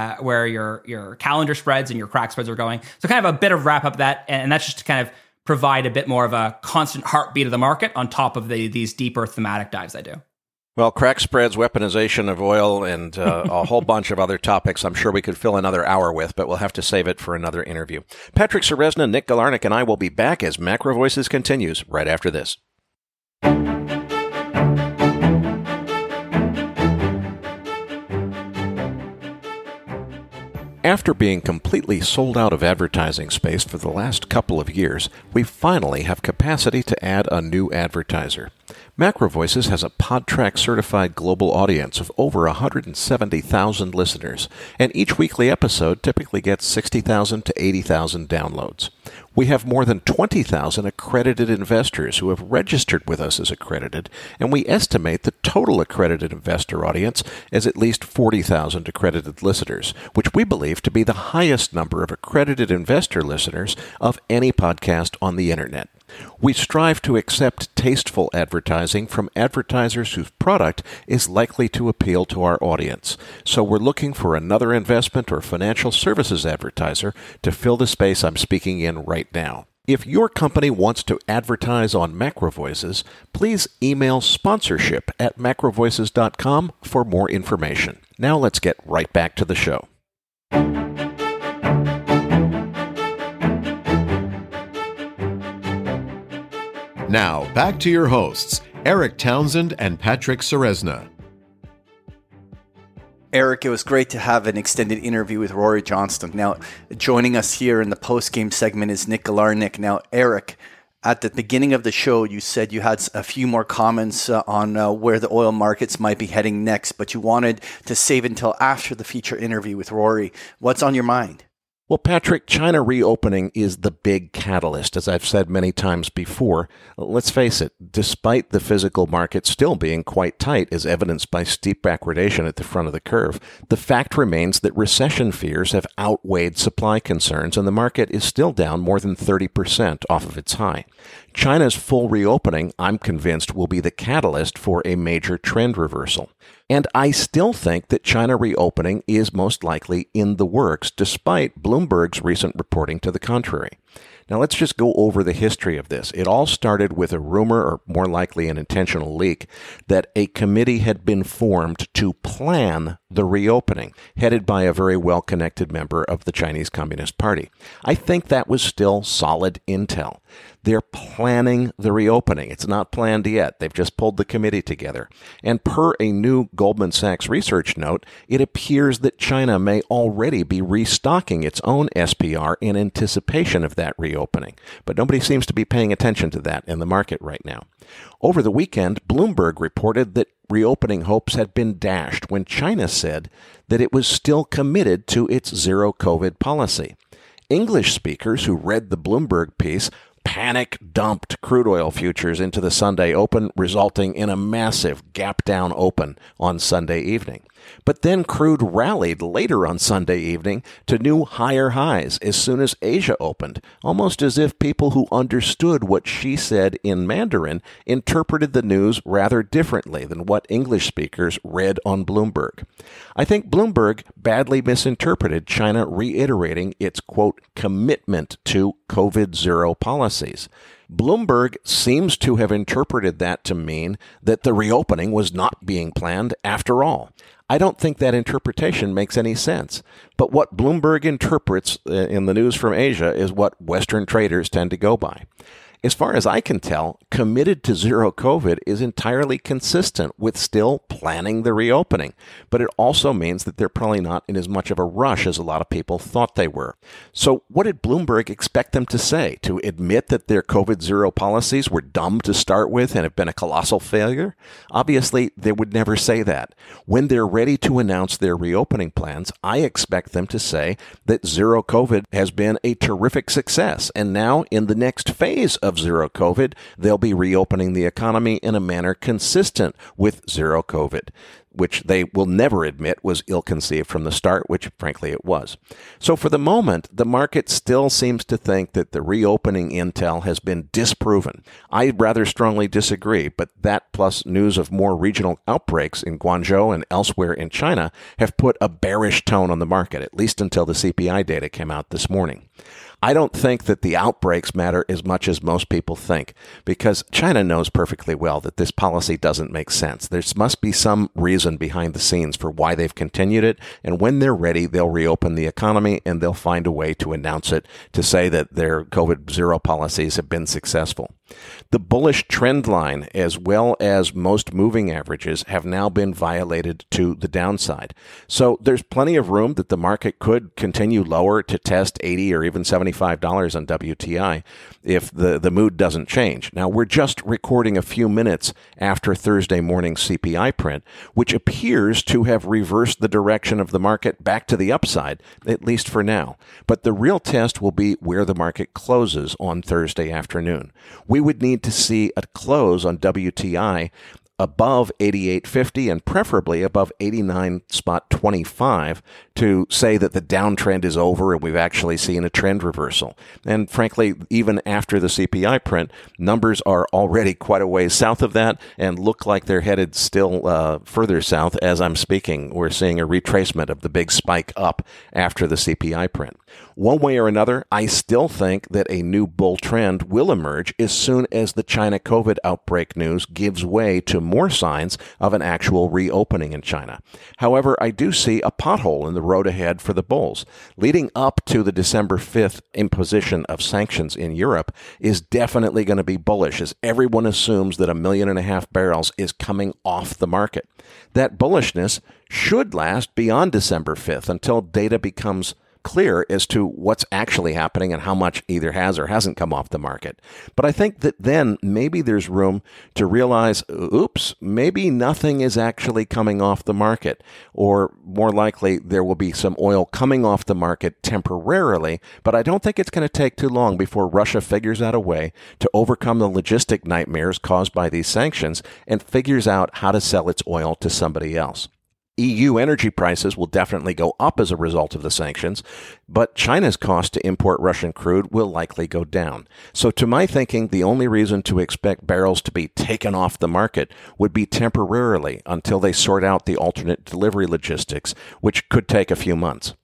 your calendar spreads and your crack spreads are going. So kind of a bit of wrap up that, and that's just to kind of provide a bit more of a constant heartbeat of the market on top of these deeper thematic dives I do. Well, crack spreads, weaponization of oil, and a whole bunch of other topics I'm sure we could fill another hour with, but we'll have to save it for another interview. Patrick Ceresna, Nick Galarnik, and I will be back as Macro Voices continues right after this. After being completely sold out of advertising space for the last couple of years, we finally have capacity to add a new advertiser. Macro Voices has a PodTrack certified global audience of over 170,000 listeners, and each weekly episode typically gets 60,000 to 80,000 downloads. We have more than 20,000 accredited investors who have registered with us as accredited, and we estimate the total accredited investor audience as at least 40,000 accredited listeners, which we believe to be the highest number of accredited investor listeners of any podcast on the internet. We strive to accept tasteful advertising from advertisers whose product is likely to appeal to our audience. So we're looking for another investment or financial services advertiser to fill the space I'm speaking in right now. If your company wants to advertise on Macro Voices, please email sponsorship@macrovoices.com for more information. Now let's get right back to the show. Now, back to your hosts, Eric Townsend and Patrick Ceresna. Eric, it was great to have an extended interview with Rory Johnston. Now, joining us here in the post-game segment is Nick Galarnik. Now, Eric, at the beginning of the show, you said you had a few more comments on where the oil markets might be heading next, but you wanted to save until after the feature interview with Rory. What's on your mind? Well, Patrick, China reopening is the big catalyst, as I've said many times before. Let's face it, despite the physical market still being quite tight, as evidenced by steep backwardation at the front of the curve, the fact remains that recession fears have outweighed supply concerns, and the market is still down more than 30% off of its high. China's full reopening, I'm convinced, will be the catalyst for a major trend reversal. And I still think that China reopening is most likely in the works, despite Bloomberg's recent reporting to the contrary. Now let's just go over the history of this. It all started with a rumor, or more likely an intentional leak, that a committee had been formed to plan the reopening, headed by a very well-connected member of the Chinese Communist Party. I think that was still solid intel. They're planning the reopening. It's not planned yet. They've just pulled the committee together. And per a new Goldman Sachs research note, it appears that China may already be restocking its own SPR in anticipation of that reopening. But nobody seems to be paying attention to that in the market right now. Over the weekend, Bloomberg reported that reopening hopes had been dashed when China said that it was still committed to its zero COVID policy. English speakers who read the Bloomberg piece panic dumped crude oil futures into the Sunday open, resulting in a massive gap down open on Sunday evening. But then crude rallied later on Sunday evening to new higher highs as soon as Asia opened, almost as if people who understood what she said in Mandarin interpreted the news rather differently than what English speakers read on Bloomberg. I think Bloomberg badly misinterpreted China reiterating its, quote, commitment to COVID zero policies. Bloomberg seems to have interpreted that to mean that the reopening was not being planned after all. I don't think that interpretation makes any sense. But what Bloomberg interprets in the news from Asia is what Western traders tend to go by. As far as I can tell, committed to zero COVID is entirely consistent with still planning the reopening. But it also means that they're probably not in as much of a rush as a lot of people thought they were. So what did Bloomberg expect them to say? To admit that their COVID zero policies were dumb to start with and have been a colossal failure? Obviously, they would never say that. When they're ready to announce their reopening plans, I expect them to say that zero COVID has been a terrific success. And now in the next phase of zero COVID, they'll be reopening the economy in a manner consistent with zero COVID, which they will never admit was ill-conceived from the start, which frankly it was. So for the moment, the market still seems to think that the reopening intel has been disproven. I rather strongly disagree, but that plus news of more regional outbreaks in Guangzhou and elsewhere in China have put a bearish tone on the market, at least until the CPI data came out this morning. I don't think that the outbreaks matter as much as most people think, because China knows perfectly well that this policy doesn't make sense. There must be some reason behind the scenes for why they've continued it, and when they're ready, they'll reopen the economy and they'll find a way to announce it to say that their COVID zero policies have been successful. The bullish trend line, as well as most moving averages, have now been violated to the downside. So there's plenty of room that the market could continue lower to test $80 or even $75 on WTI if the mood doesn't change. Now, we're just recording a few minutes after Thursday morning's CPI print, which appears to have reversed the direction of the market back to the upside, at least for now. But the real test will be where the market closes on Thursday afternoon. We would need to see a close on WTI above 88.50 and preferably above 89.25 to say that the downtrend is over and we've actually seen a trend reversal. And frankly, even after the CPI print, numbers are already quite a ways south of that and look like they're headed still further south as I'm speaking. We're seeing a retracement of the big spike up after the CPI print. One way or another, I still think that a new bull trend will emerge as soon as the China COVID outbreak news gives way to more signs of an actual reopening in China. However, I do see a pothole in the road ahead for the bulls. Leading up to the December 5th imposition of sanctions in Europe is definitely going to be bullish as everyone assumes that 1.5 million barrels is coming off the market. That bullishness should last beyond December 5th until data becomes clear as to what's actually happening and how much either has or hasn't come off the market. But I think that then maybe there's room to realize, oops, maybe nothing is actually coming off the market. Or more likely, there will be some oil coming off the market temporarily, but I don't think it's going to take too long before Russia figures out a way to overcome the logistic nightmares caused by these sanctions and figures out how to sell its oil to somebody else. EU energy prices will definitely go up as a result of the sanctions, but China's cost to import Russian crude will likely go down. So to my thinking, the only reason to expect barrels to be taken off the market would be temporarily until they sort out the alternate delivery logistics, which could take a few months. But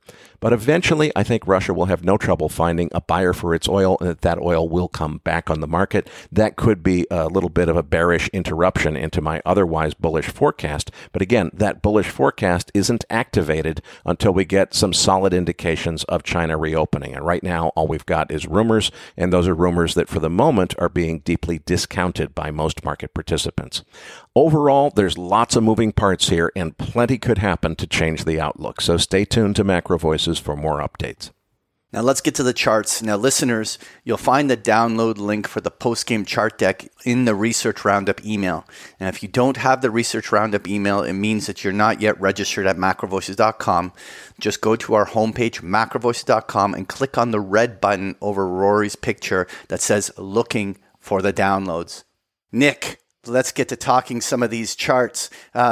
But eventually, I think Russia will have no trouble finding a buyer for its oil, and that oil will come back on the market. That could be a little bit of a bearish interruption into my otherwise bullish forecast. But again, that bullish forecast isn't activated until we get some solid indications of China reopening. And right now, all we've got is rumors, and those are rumors that for the moment are being deeply discounted by most market participants. Overall, there's lots of moving parts here, and plenty could happen to change the outlook. So stay tuned to Macro Voices for more updates. Now let's get to the charts. Now, listeners, you'll find the download link for the post-game chart deck in the Research Roundup email. And if you don't have the Research Roundup email, it means that you're not yet registered at macrovoices.com. Just go to our homepage, macrovoices.com, and click on the red button over Rory's picture that says looking for the downloads. Nick, let's get to talking some of these charts.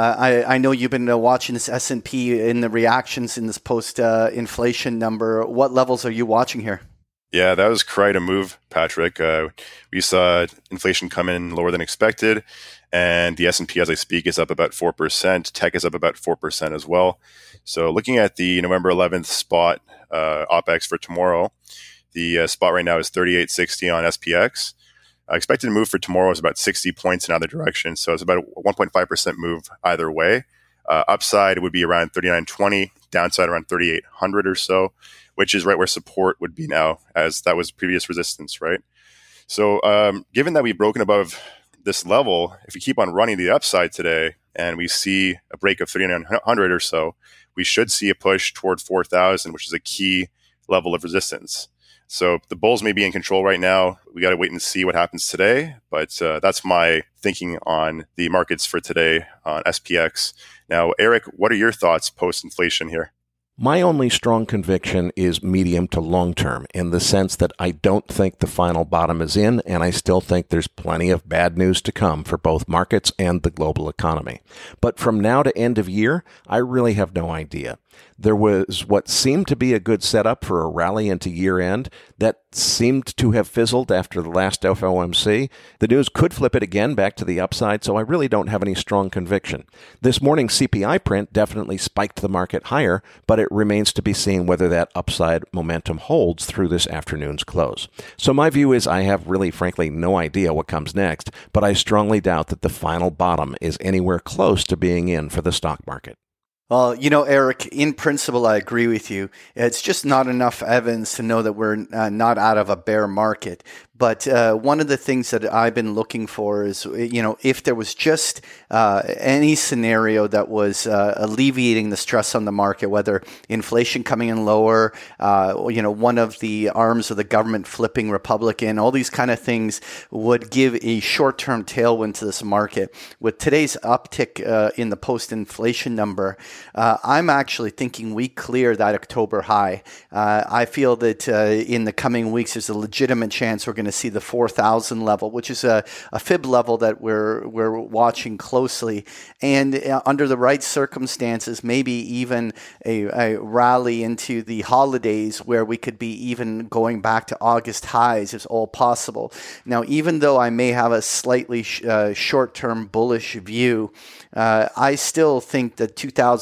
I know you've been watching this S&P in the reactions in this post-inflation number. What levels are you watching here? Yeah, that was quite a move, Patrick. We saw inflation come in lower than expected, and the S&P, as I speak, is up about 4%. Tech is up about 4% as well. So looking at the November 11th spot OPEX for tomorrow, the spot right now is 38.60 on SPX. Expected move for tomorrow is about 60 points in either direction. So it's about a 1.5% move either way. Upside would be around 39.20, downside around 3,800 or so, which is right where support would be now, as that was previous resistance, right? So given that we've broken above this level, if we keep on running the upside today and we see a break of 3,900 or so, we should see a push toward 4,000, which is a key level of resistance. So the bulls may be in control right now. We got to wait and see what happens today. But that's my thinking on the markets for today on SPX. Now, Eric, what are your thoughts post-inflation here? My only strong conviction is medium to long term, in the sense that I don't think the final bottom is in, and I still think there's plenty of bad news to come for both markets and the global economy. But from now to end of year, I really have no idea. There was what seemed to be a good setup for a rally into year end that seemed to have fizzled after the last FOMC. The news could flip it again back to the upside, so I really don't have any strong conviction. This morning's CPI print definitely spiked the market higher, but it remains to be seen whether that upside momentum holds through this afternoon's close. So my view is I have really, frankly, no idea what comes next, but I strongly doubt that the final bottom is anywhere close to being in for the stock market. Well, Eric, in principle, I agree with you. It's just not enough evidence to know that we're not out of a bear market. But one of the things that I've been looking for is, if there was just any scenario that was alleviating the stress on the market, whether inflation coming in lower, one of the arms of the government flipping Republican, all these kind of things would give a short-term tailwind to this market. With today's uptick in the post-inflation number, I'm actually thinking we clear that October high. I feel that in the coming weeks, there's a legitimate chance we're going to see the 4,000 level, which is a fib level that we're watching closely. And under the right circumstances, maybe even a rally into the holidays where we could be even going back to August highs is all possible. Now, even though I may have a slightly short-term bullish view, I still think that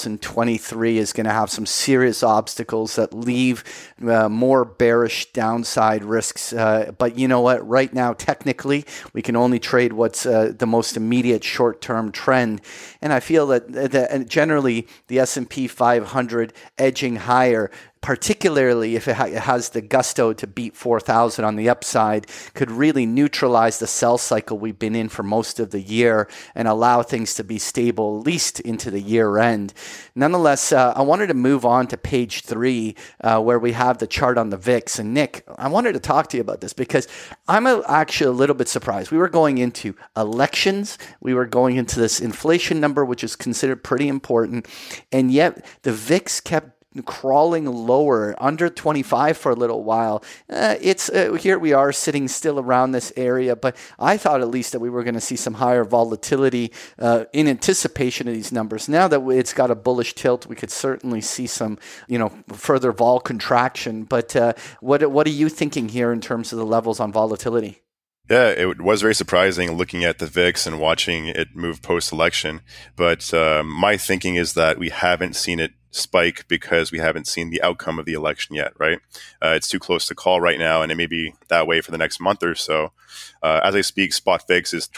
2023 is going to have some serious obstacles that leave more bearish downside risks. But you know what? Right now, technically, we can only trade what's the most immediate short-term trend. And I feel that generally the S&P 500 edging higher, particularly if it has the gusto to beat 4,000 on the upside, could really neutralize the sell cycle we've been in for most of the year and allow things to be stable at least into the year end. Nonetheless, I wanted to move on to page 3 where we have the chart on the VIX. And Nick, I wanted to talk to you about this because I'm actually a little bit surprised. We were going into elections. We were going into this inflation number, which is considered pretty important. And yet the VIX kept crawling lower under 25 for a little while. Here we are sitting still around this area, but I thought at least that we were going to see some higher volatility in anticipation of these numbers. Now that it's got a bullish tilt, we could certainly see some, further vol contraction. But what are you thinking here in terms of the levels on volatility? Yeah, it was very surprising looking at the VIX and watching it move post-election. But my thinking is that we haven't seen it spike because we haven't seen the outcome of the election yet, right? It's too close to call right now, and it may be that way for the next month or so. As I speak, spot VIX is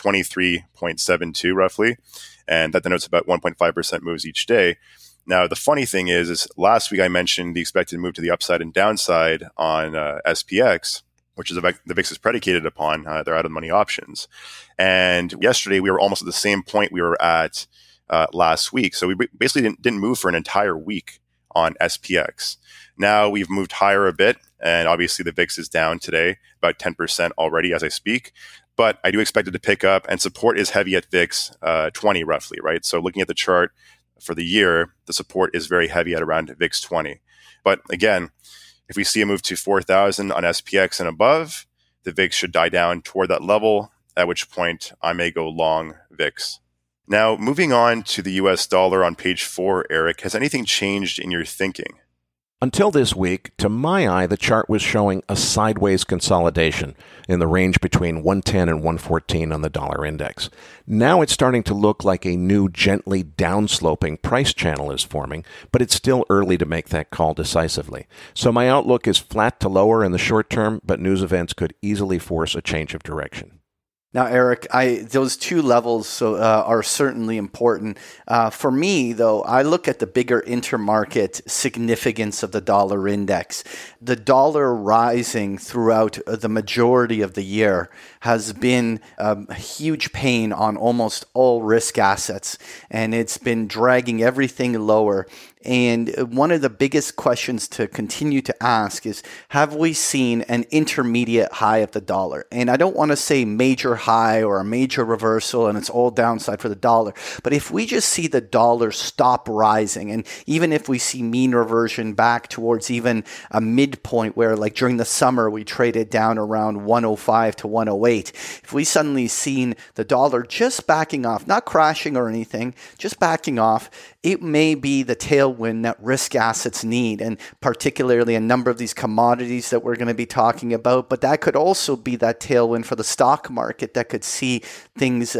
23.72 roughly, and that denotes about 1.5% moves each day. Now, the funny thing is last week I mentioned the expected move to the upside and downside on SPX, which is the VIX is predicated upon. They're out of the money options. And yesterday we were almost at the same point we were at last week. So we basically didn't move for an entire week on SPX. Now we've moved higher a bit, and obviously the VIX is down today, about 10% already as I speak. But I do expect it to pick up, and support is heavy at VIX 20 roughly, right? So looking at the chart for the year, the support is very heavy at around VIX 20. But again, if we see a move to 4,000 on SPX and above, the VIX should die down toward that level, at which point I may go long VIX. Now, moving on to the US dollar on page 4, Eric, has anything changed in your thinking? Until this week, to my eye, the chart was showing a sideways consolidation in the range between 110 and 114 on the dollar index. Now it's starting to look like a new gently downsloping price channel is forming, but it's still early to make that call decisively. So my outlook is flat to lower in the short term, but news events could easily force a change of direction. Now, Eric, those two levels are certainly important. For me, though, I look at the bigger intermarket significance of the dollar index. The dollar rising throughout the majority of the year has been a huge pain on almost all risk assets, and it's been dragging everything lower. And one of the biggest questions to continue to ask is, have we seen an intermediate high of the dollar? And I don't want to say major high or a major reversal and it's all downside for the dollar. But if we just see the dollar stop rising, and even if we see mean reversion back towards even a midpoint where, like during the summer, we traded down around 105 to 108. If we suddenly seen the dollar just backing off, not crashing or anything, just backing off, it may be the tailwind that risk assets need, and particularly a number of these commodities that we're going to be talking about. But that could also be that tailwind for the stock market that could see things,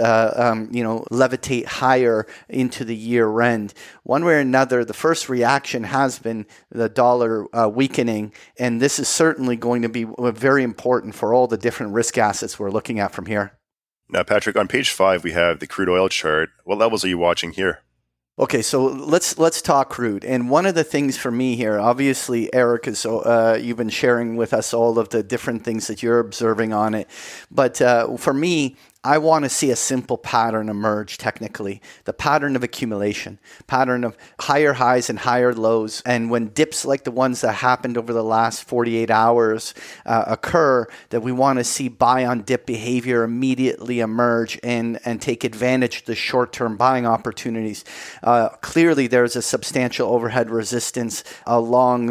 levitate higher into the year end. One way or another, the first reaction has been the dollar weakening, and this is certainly going to be very important for all the different risk assets we're looking at from here. Now, Patrick, on page 5, we have the crude oil chart. What levels are you watching here? Okay, so let's talk crude. And one of the things for me here, obviously, Eric, is you've been sharing with us all of the different things that you're observing on it. But for me, I want to see a simple pattern emerge technically, the pattern of accumulation, pattern of higher highs and higher lows. And when dips like the ones that happened over the last 48 hours occur, that we want to see buy on dip behavior immediately emerge and take advantage of the short-term buying opportunities. Clearly, there's a substantial overhead resistance along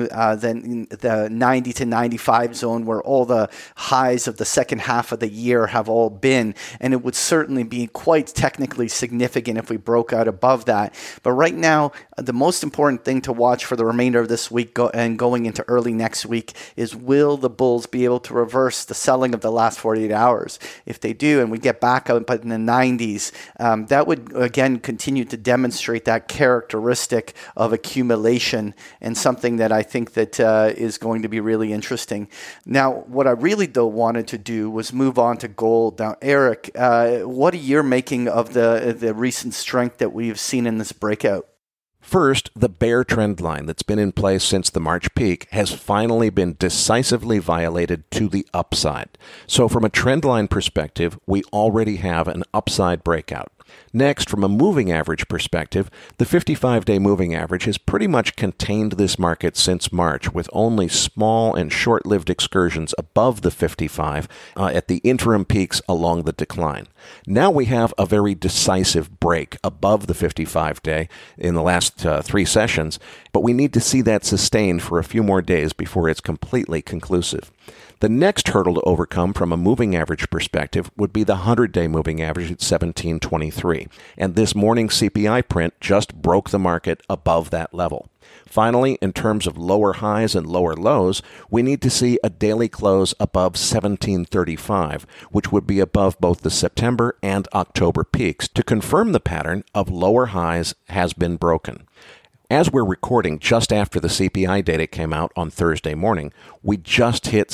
the 90 to 95 zone where all the highs of the second half of the year have all been. And it would certainly be quite technically significant if we broke out above that. But right now, the most important thing to watch for the remainder of this week and going into early next week is, will the bulls be able to reverse the selling of the last 48 hours? If they do, and we get back up in the 90s, that would, again, continue to demonstrate that characteristic of accumulation, and something that I think that is going to be really interesting. Now, what I really, though, wanted to do was move on to gold. Now, Eric, what are you making of the recent strength that we've seen in this breakout? First, the bear trend line that's been in place since the March peak has finally been decisively violated to the upside. So from a trend line perspective, we already have an upside breakout. Next, from a moving average perspective, the 55-day moving average has pretty much contained this market since March, with only small and short-lived excursions above the 55 at the interim peaks along the decline. Now we have a very decisive break above the 55-day in the last 3 sessions, but we need to see that sustained for a few more days before it's completely conclusive. The next hurdle to overcome from a moving average perspective would be the 100-day moving average at 1723, and this morning's CPI print just broke the market above that level. Finally, in terms of lower highs and lower lows, we need to see a daily close above 1735, which would be above both the September and October peaks, to confirm the pattern of lower highs has been broken. As we're recording just after the CPI data came out on Thursday morning, we just hit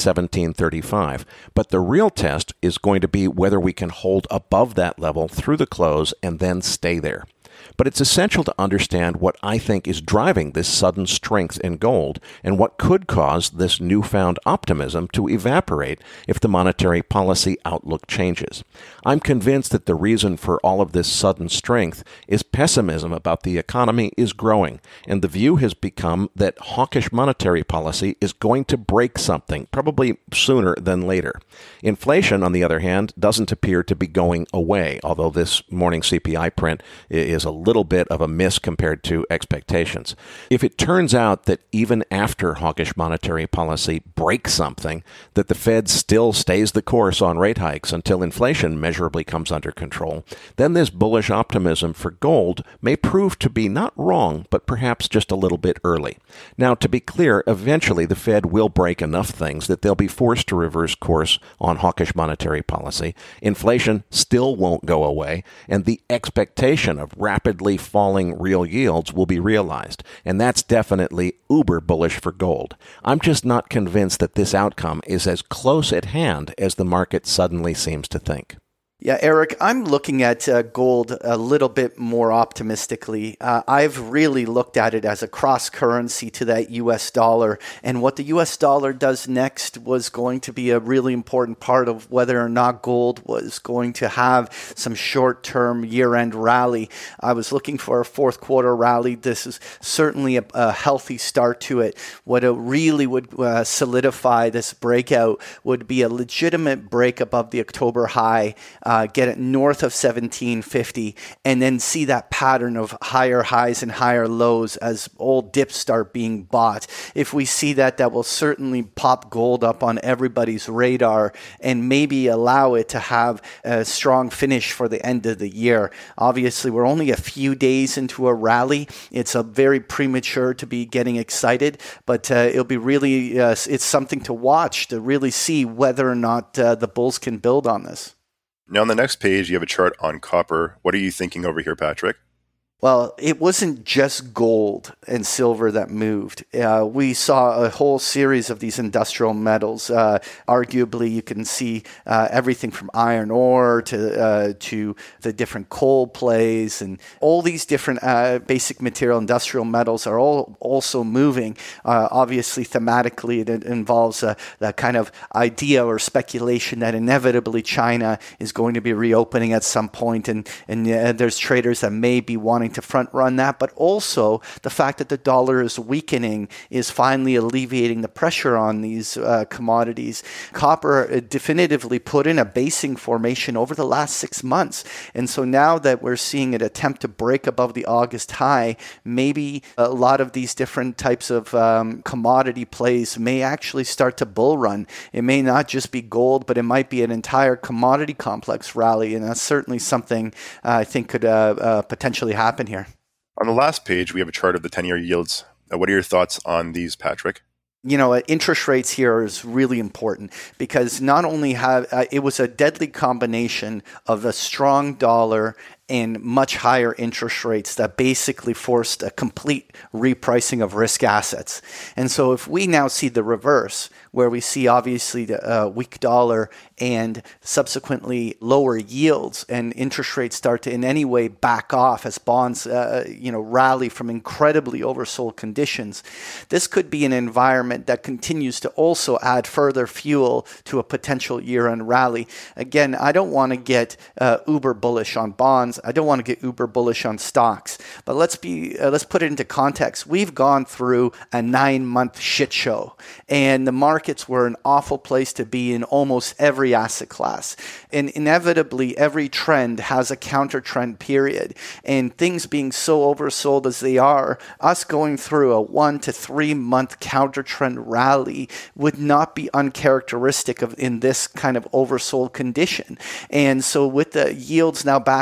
1735. But the real test is going to be whether we can hold above that level through the close and then stay there. But it's essential to understand what I think is driving this sudden strength in gold and what could cause this newfound optimism to evaporate if the monetary policy outlook changes. I'm convinced that the reason for all of this sudden strength is pessimism about the economy is growing, and the view has become that hawkish monetary policy is going to break something, probably sooner than later. Inflation, on the other hand, doesn't appear to be going away, although this morning CPI print is a little bit of a miss compared to expectations. If it turns out that even after hawkish monetary policy breaks something, that the Fed still stays the course on rate hikes until inflation measurably comes under control, then this bullish optimism for gold may prove to be not wrong, but perhaps just a little bit early. Now, to be clear, eventually the Fed will break enough things that they'll be forced to reverse course on hawkish monetary policy. Inflation still won't go away, and the expectation of rapidly falling real yields will be realized, and that's definitely uber bullish for gold. I'm just not convinced that this outcome is as close at hand as the market suddenly seems to think. Yeah, Eric, I'm looking at gold a little bit more optimistically. I've really looked at it as a cross-currency to that U.S. dollar, and what the U.S. dollar does next was going to be a really important part of whether or not gold was going to have some short-term year-end rally. I was looking for a fourth quarter rally. This is certainly a healthy start to it. What it really would solidify this breakout would be a legitimate break above the October high, get it north of 1750, and then see that pattern of higher highs and higher lows as old dips start being bought. If we see that, that will certainly pop gold up on everybody's radar and maybe allow it to have a strong finish for the end of the year. Obviously, we're only a few days into a rally. It's a very premature to be getting excited, but it'll be really, it's something to watch to really see whether or not the bulls can build on this. Now, on the next page, you have a chart on copper. What are you thinking over here, Patrick? Well, it wasn't just gold and silver that moved. We saw a whole series of these industrial metals. Arguably, you can see everything from iron ore to the different coal plays, and all these different basic material industrial metals are all also moving. Obviously, thematically, it involves that kind of idea or speculation that inevitably China is going to be reopening at some point, and there's traders that may be wanting to front run that, but also the fact that the dollar is weakening is finally alleviating the pressure on these commodities. Copper definitively put in a basing formation over the last 6 months, and so now that we're seeing it attempt to break above the August high, maybe a lot of these different types of commodity plays may actually start to bull run. It may not just be gold, but it might be an entire commodity complex rally, and that's certainly something I think could potentially happen here. On the last page, we have a chart of the 10-year yields. What are your thoughts on these, Patrick? You know, interest rates here is really important because not only it was a deadly combination of a strong dollar and much higher interest rates that basically forced a complete repricing of risk assets. And so if we now see the reverse, where we see obviously the weak dollar and subsequently lower yields and interest rates start to in any way back off as bonds rally from incredibly oversold conditions, this could be an environment that continues to also add further fuel to a potential year-end rally. Again, I don't want to get uber bullish on bonds. I don't want to get uber bullish on stocks, but let's put it into context. We've gone through a 9-month shit show, and the markets were an awful place to be in almost every asset class. And inevitably, every trend has a counter trend period, and things being so oversold as they are, us going through a 1 to 3 month counter trend rally would not be uncharacteristic of in this kind of oversold condition. And so with the yields now backing off,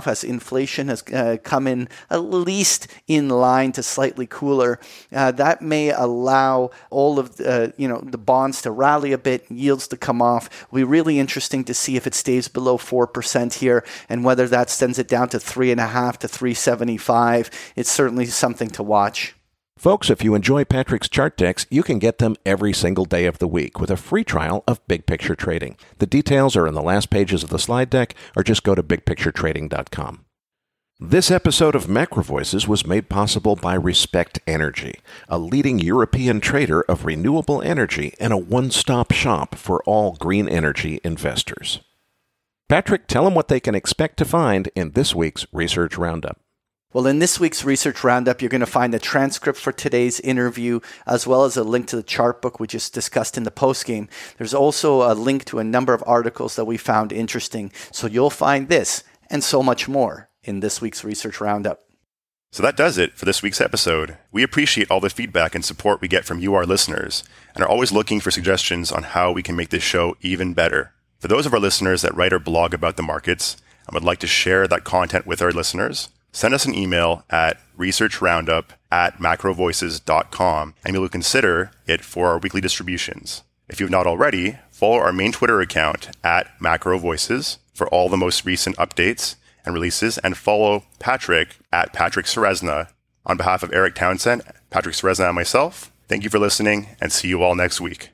off as inflation has come in at least in line to slightly cooler. That may allow all of the bonds to rally a bit, yields to come off. It'll be really interesting to see if it stays below 4% here and whether that sends it down to 3.5 to 3.75. It's certainly something to watch. Folks, if you enjoy Patrick's chart decks, you can get them every single day of the week with a free trial of Big Picture Trading. The details are in the last pages of the slide deck, or just go to bigpicturetrading.com. This episode of Macro Voices was made possible by Respect Energy, a leading European trader of renewable energy and a one-stop shop for all green energy investors. Patrick, tell them what they can expect to find in this week's Research Roundup. Well, in this week's Research Roundup, you're going to find a transcript for today's interview, as well as a link to the chart book we just discussed in the postgame. There's also a link to a number of articles that we found interesting. So you'll find this and so much more in this week's Research Roundup. So that does it for this week's episode. We appreciate all the feedback and support we get from you, our listeners, and are always looking for suggestions on how we can make this show even better. For those of our listeners that write or blog about the markets and would like to share that content with our listeners, send us an email at researchroundup@macrovoices.com, and we will consider it for our weekly distributions. If you have not already, follow our main Twitter account at macrovoices for all the most recent updates and releases, and follow Patrick at Patrick Ceresna. On behalf of Eric Townsend, Patrick Ceresna, and myself, thank you for listening, and see you all next week.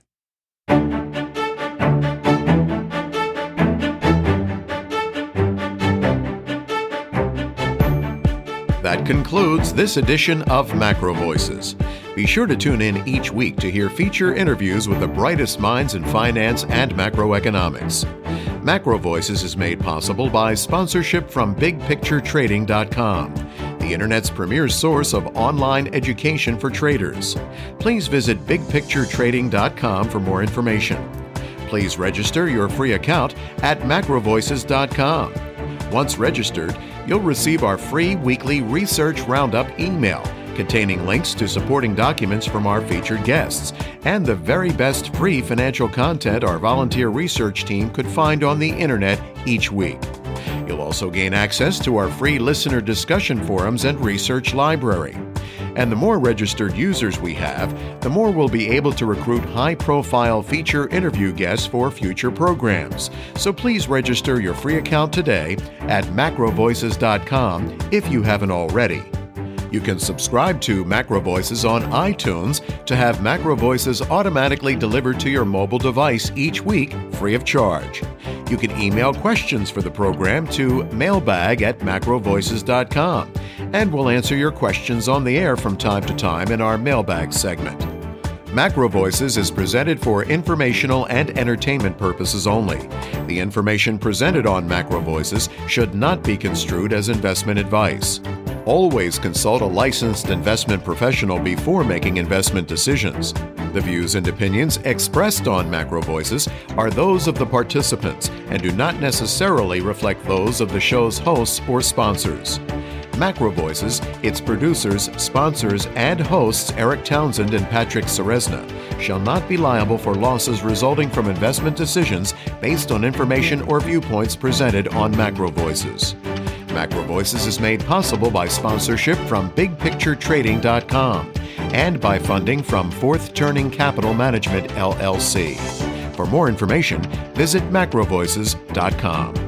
That concludes this edition of Macro Voices. Be sure to tune in each week to hear feature interviews with the brightest minds in finance and macroeconomics. Macro Voices is made possible by sponsorship from BigPictureTrading.com, the Internet's premier source of online education for traders. Please visit BigPictureTrading.com for more information. Please register your free account at MacroVoices.com. Once registered, you'll receive our free weekly Research Roundup email containing links to supporting documents from our featured guests and the very best free financial content our volunteer research team could find on the internet each week. You'll also gain access to our free listener discussion forums and research library. And the more registered users we have, the more we'll be able to recruit high-profile feature interview guests for future programs. So please register your free account today at macrovoices.com if you haven't already. You can subscribe to Macro Voices on iTunes to have Macro Voices automatically delivered to your mobile device each week free of charge. You can email questions for the program to mailbag@macrovoices.com, and we'll answer your questions on the air from time to time in our mailbag segment. Macro Voices is presented for informational and entertainment purposes only. The information presented on Macro Voices should not be construed as investment advice. Always consult a licensed investment professional before making investment decisions. The views and opinions expressed on Macro Voices are those of the participants and do not necessarily reflect those of the show's hosts or sponsors. Macro Voices, its producers, sponsors, and hosts Eric Townsend and Patrick Ceresna shall not be liable for losses resulting from investment decisions based on information or viewpoints presented on Macro Voices. Macro Voices is made possible by sponsorship from BigPictureTrading.com and by funding from Fourth Turning Capital Management, LLC. For more information, visit macrovoices.com.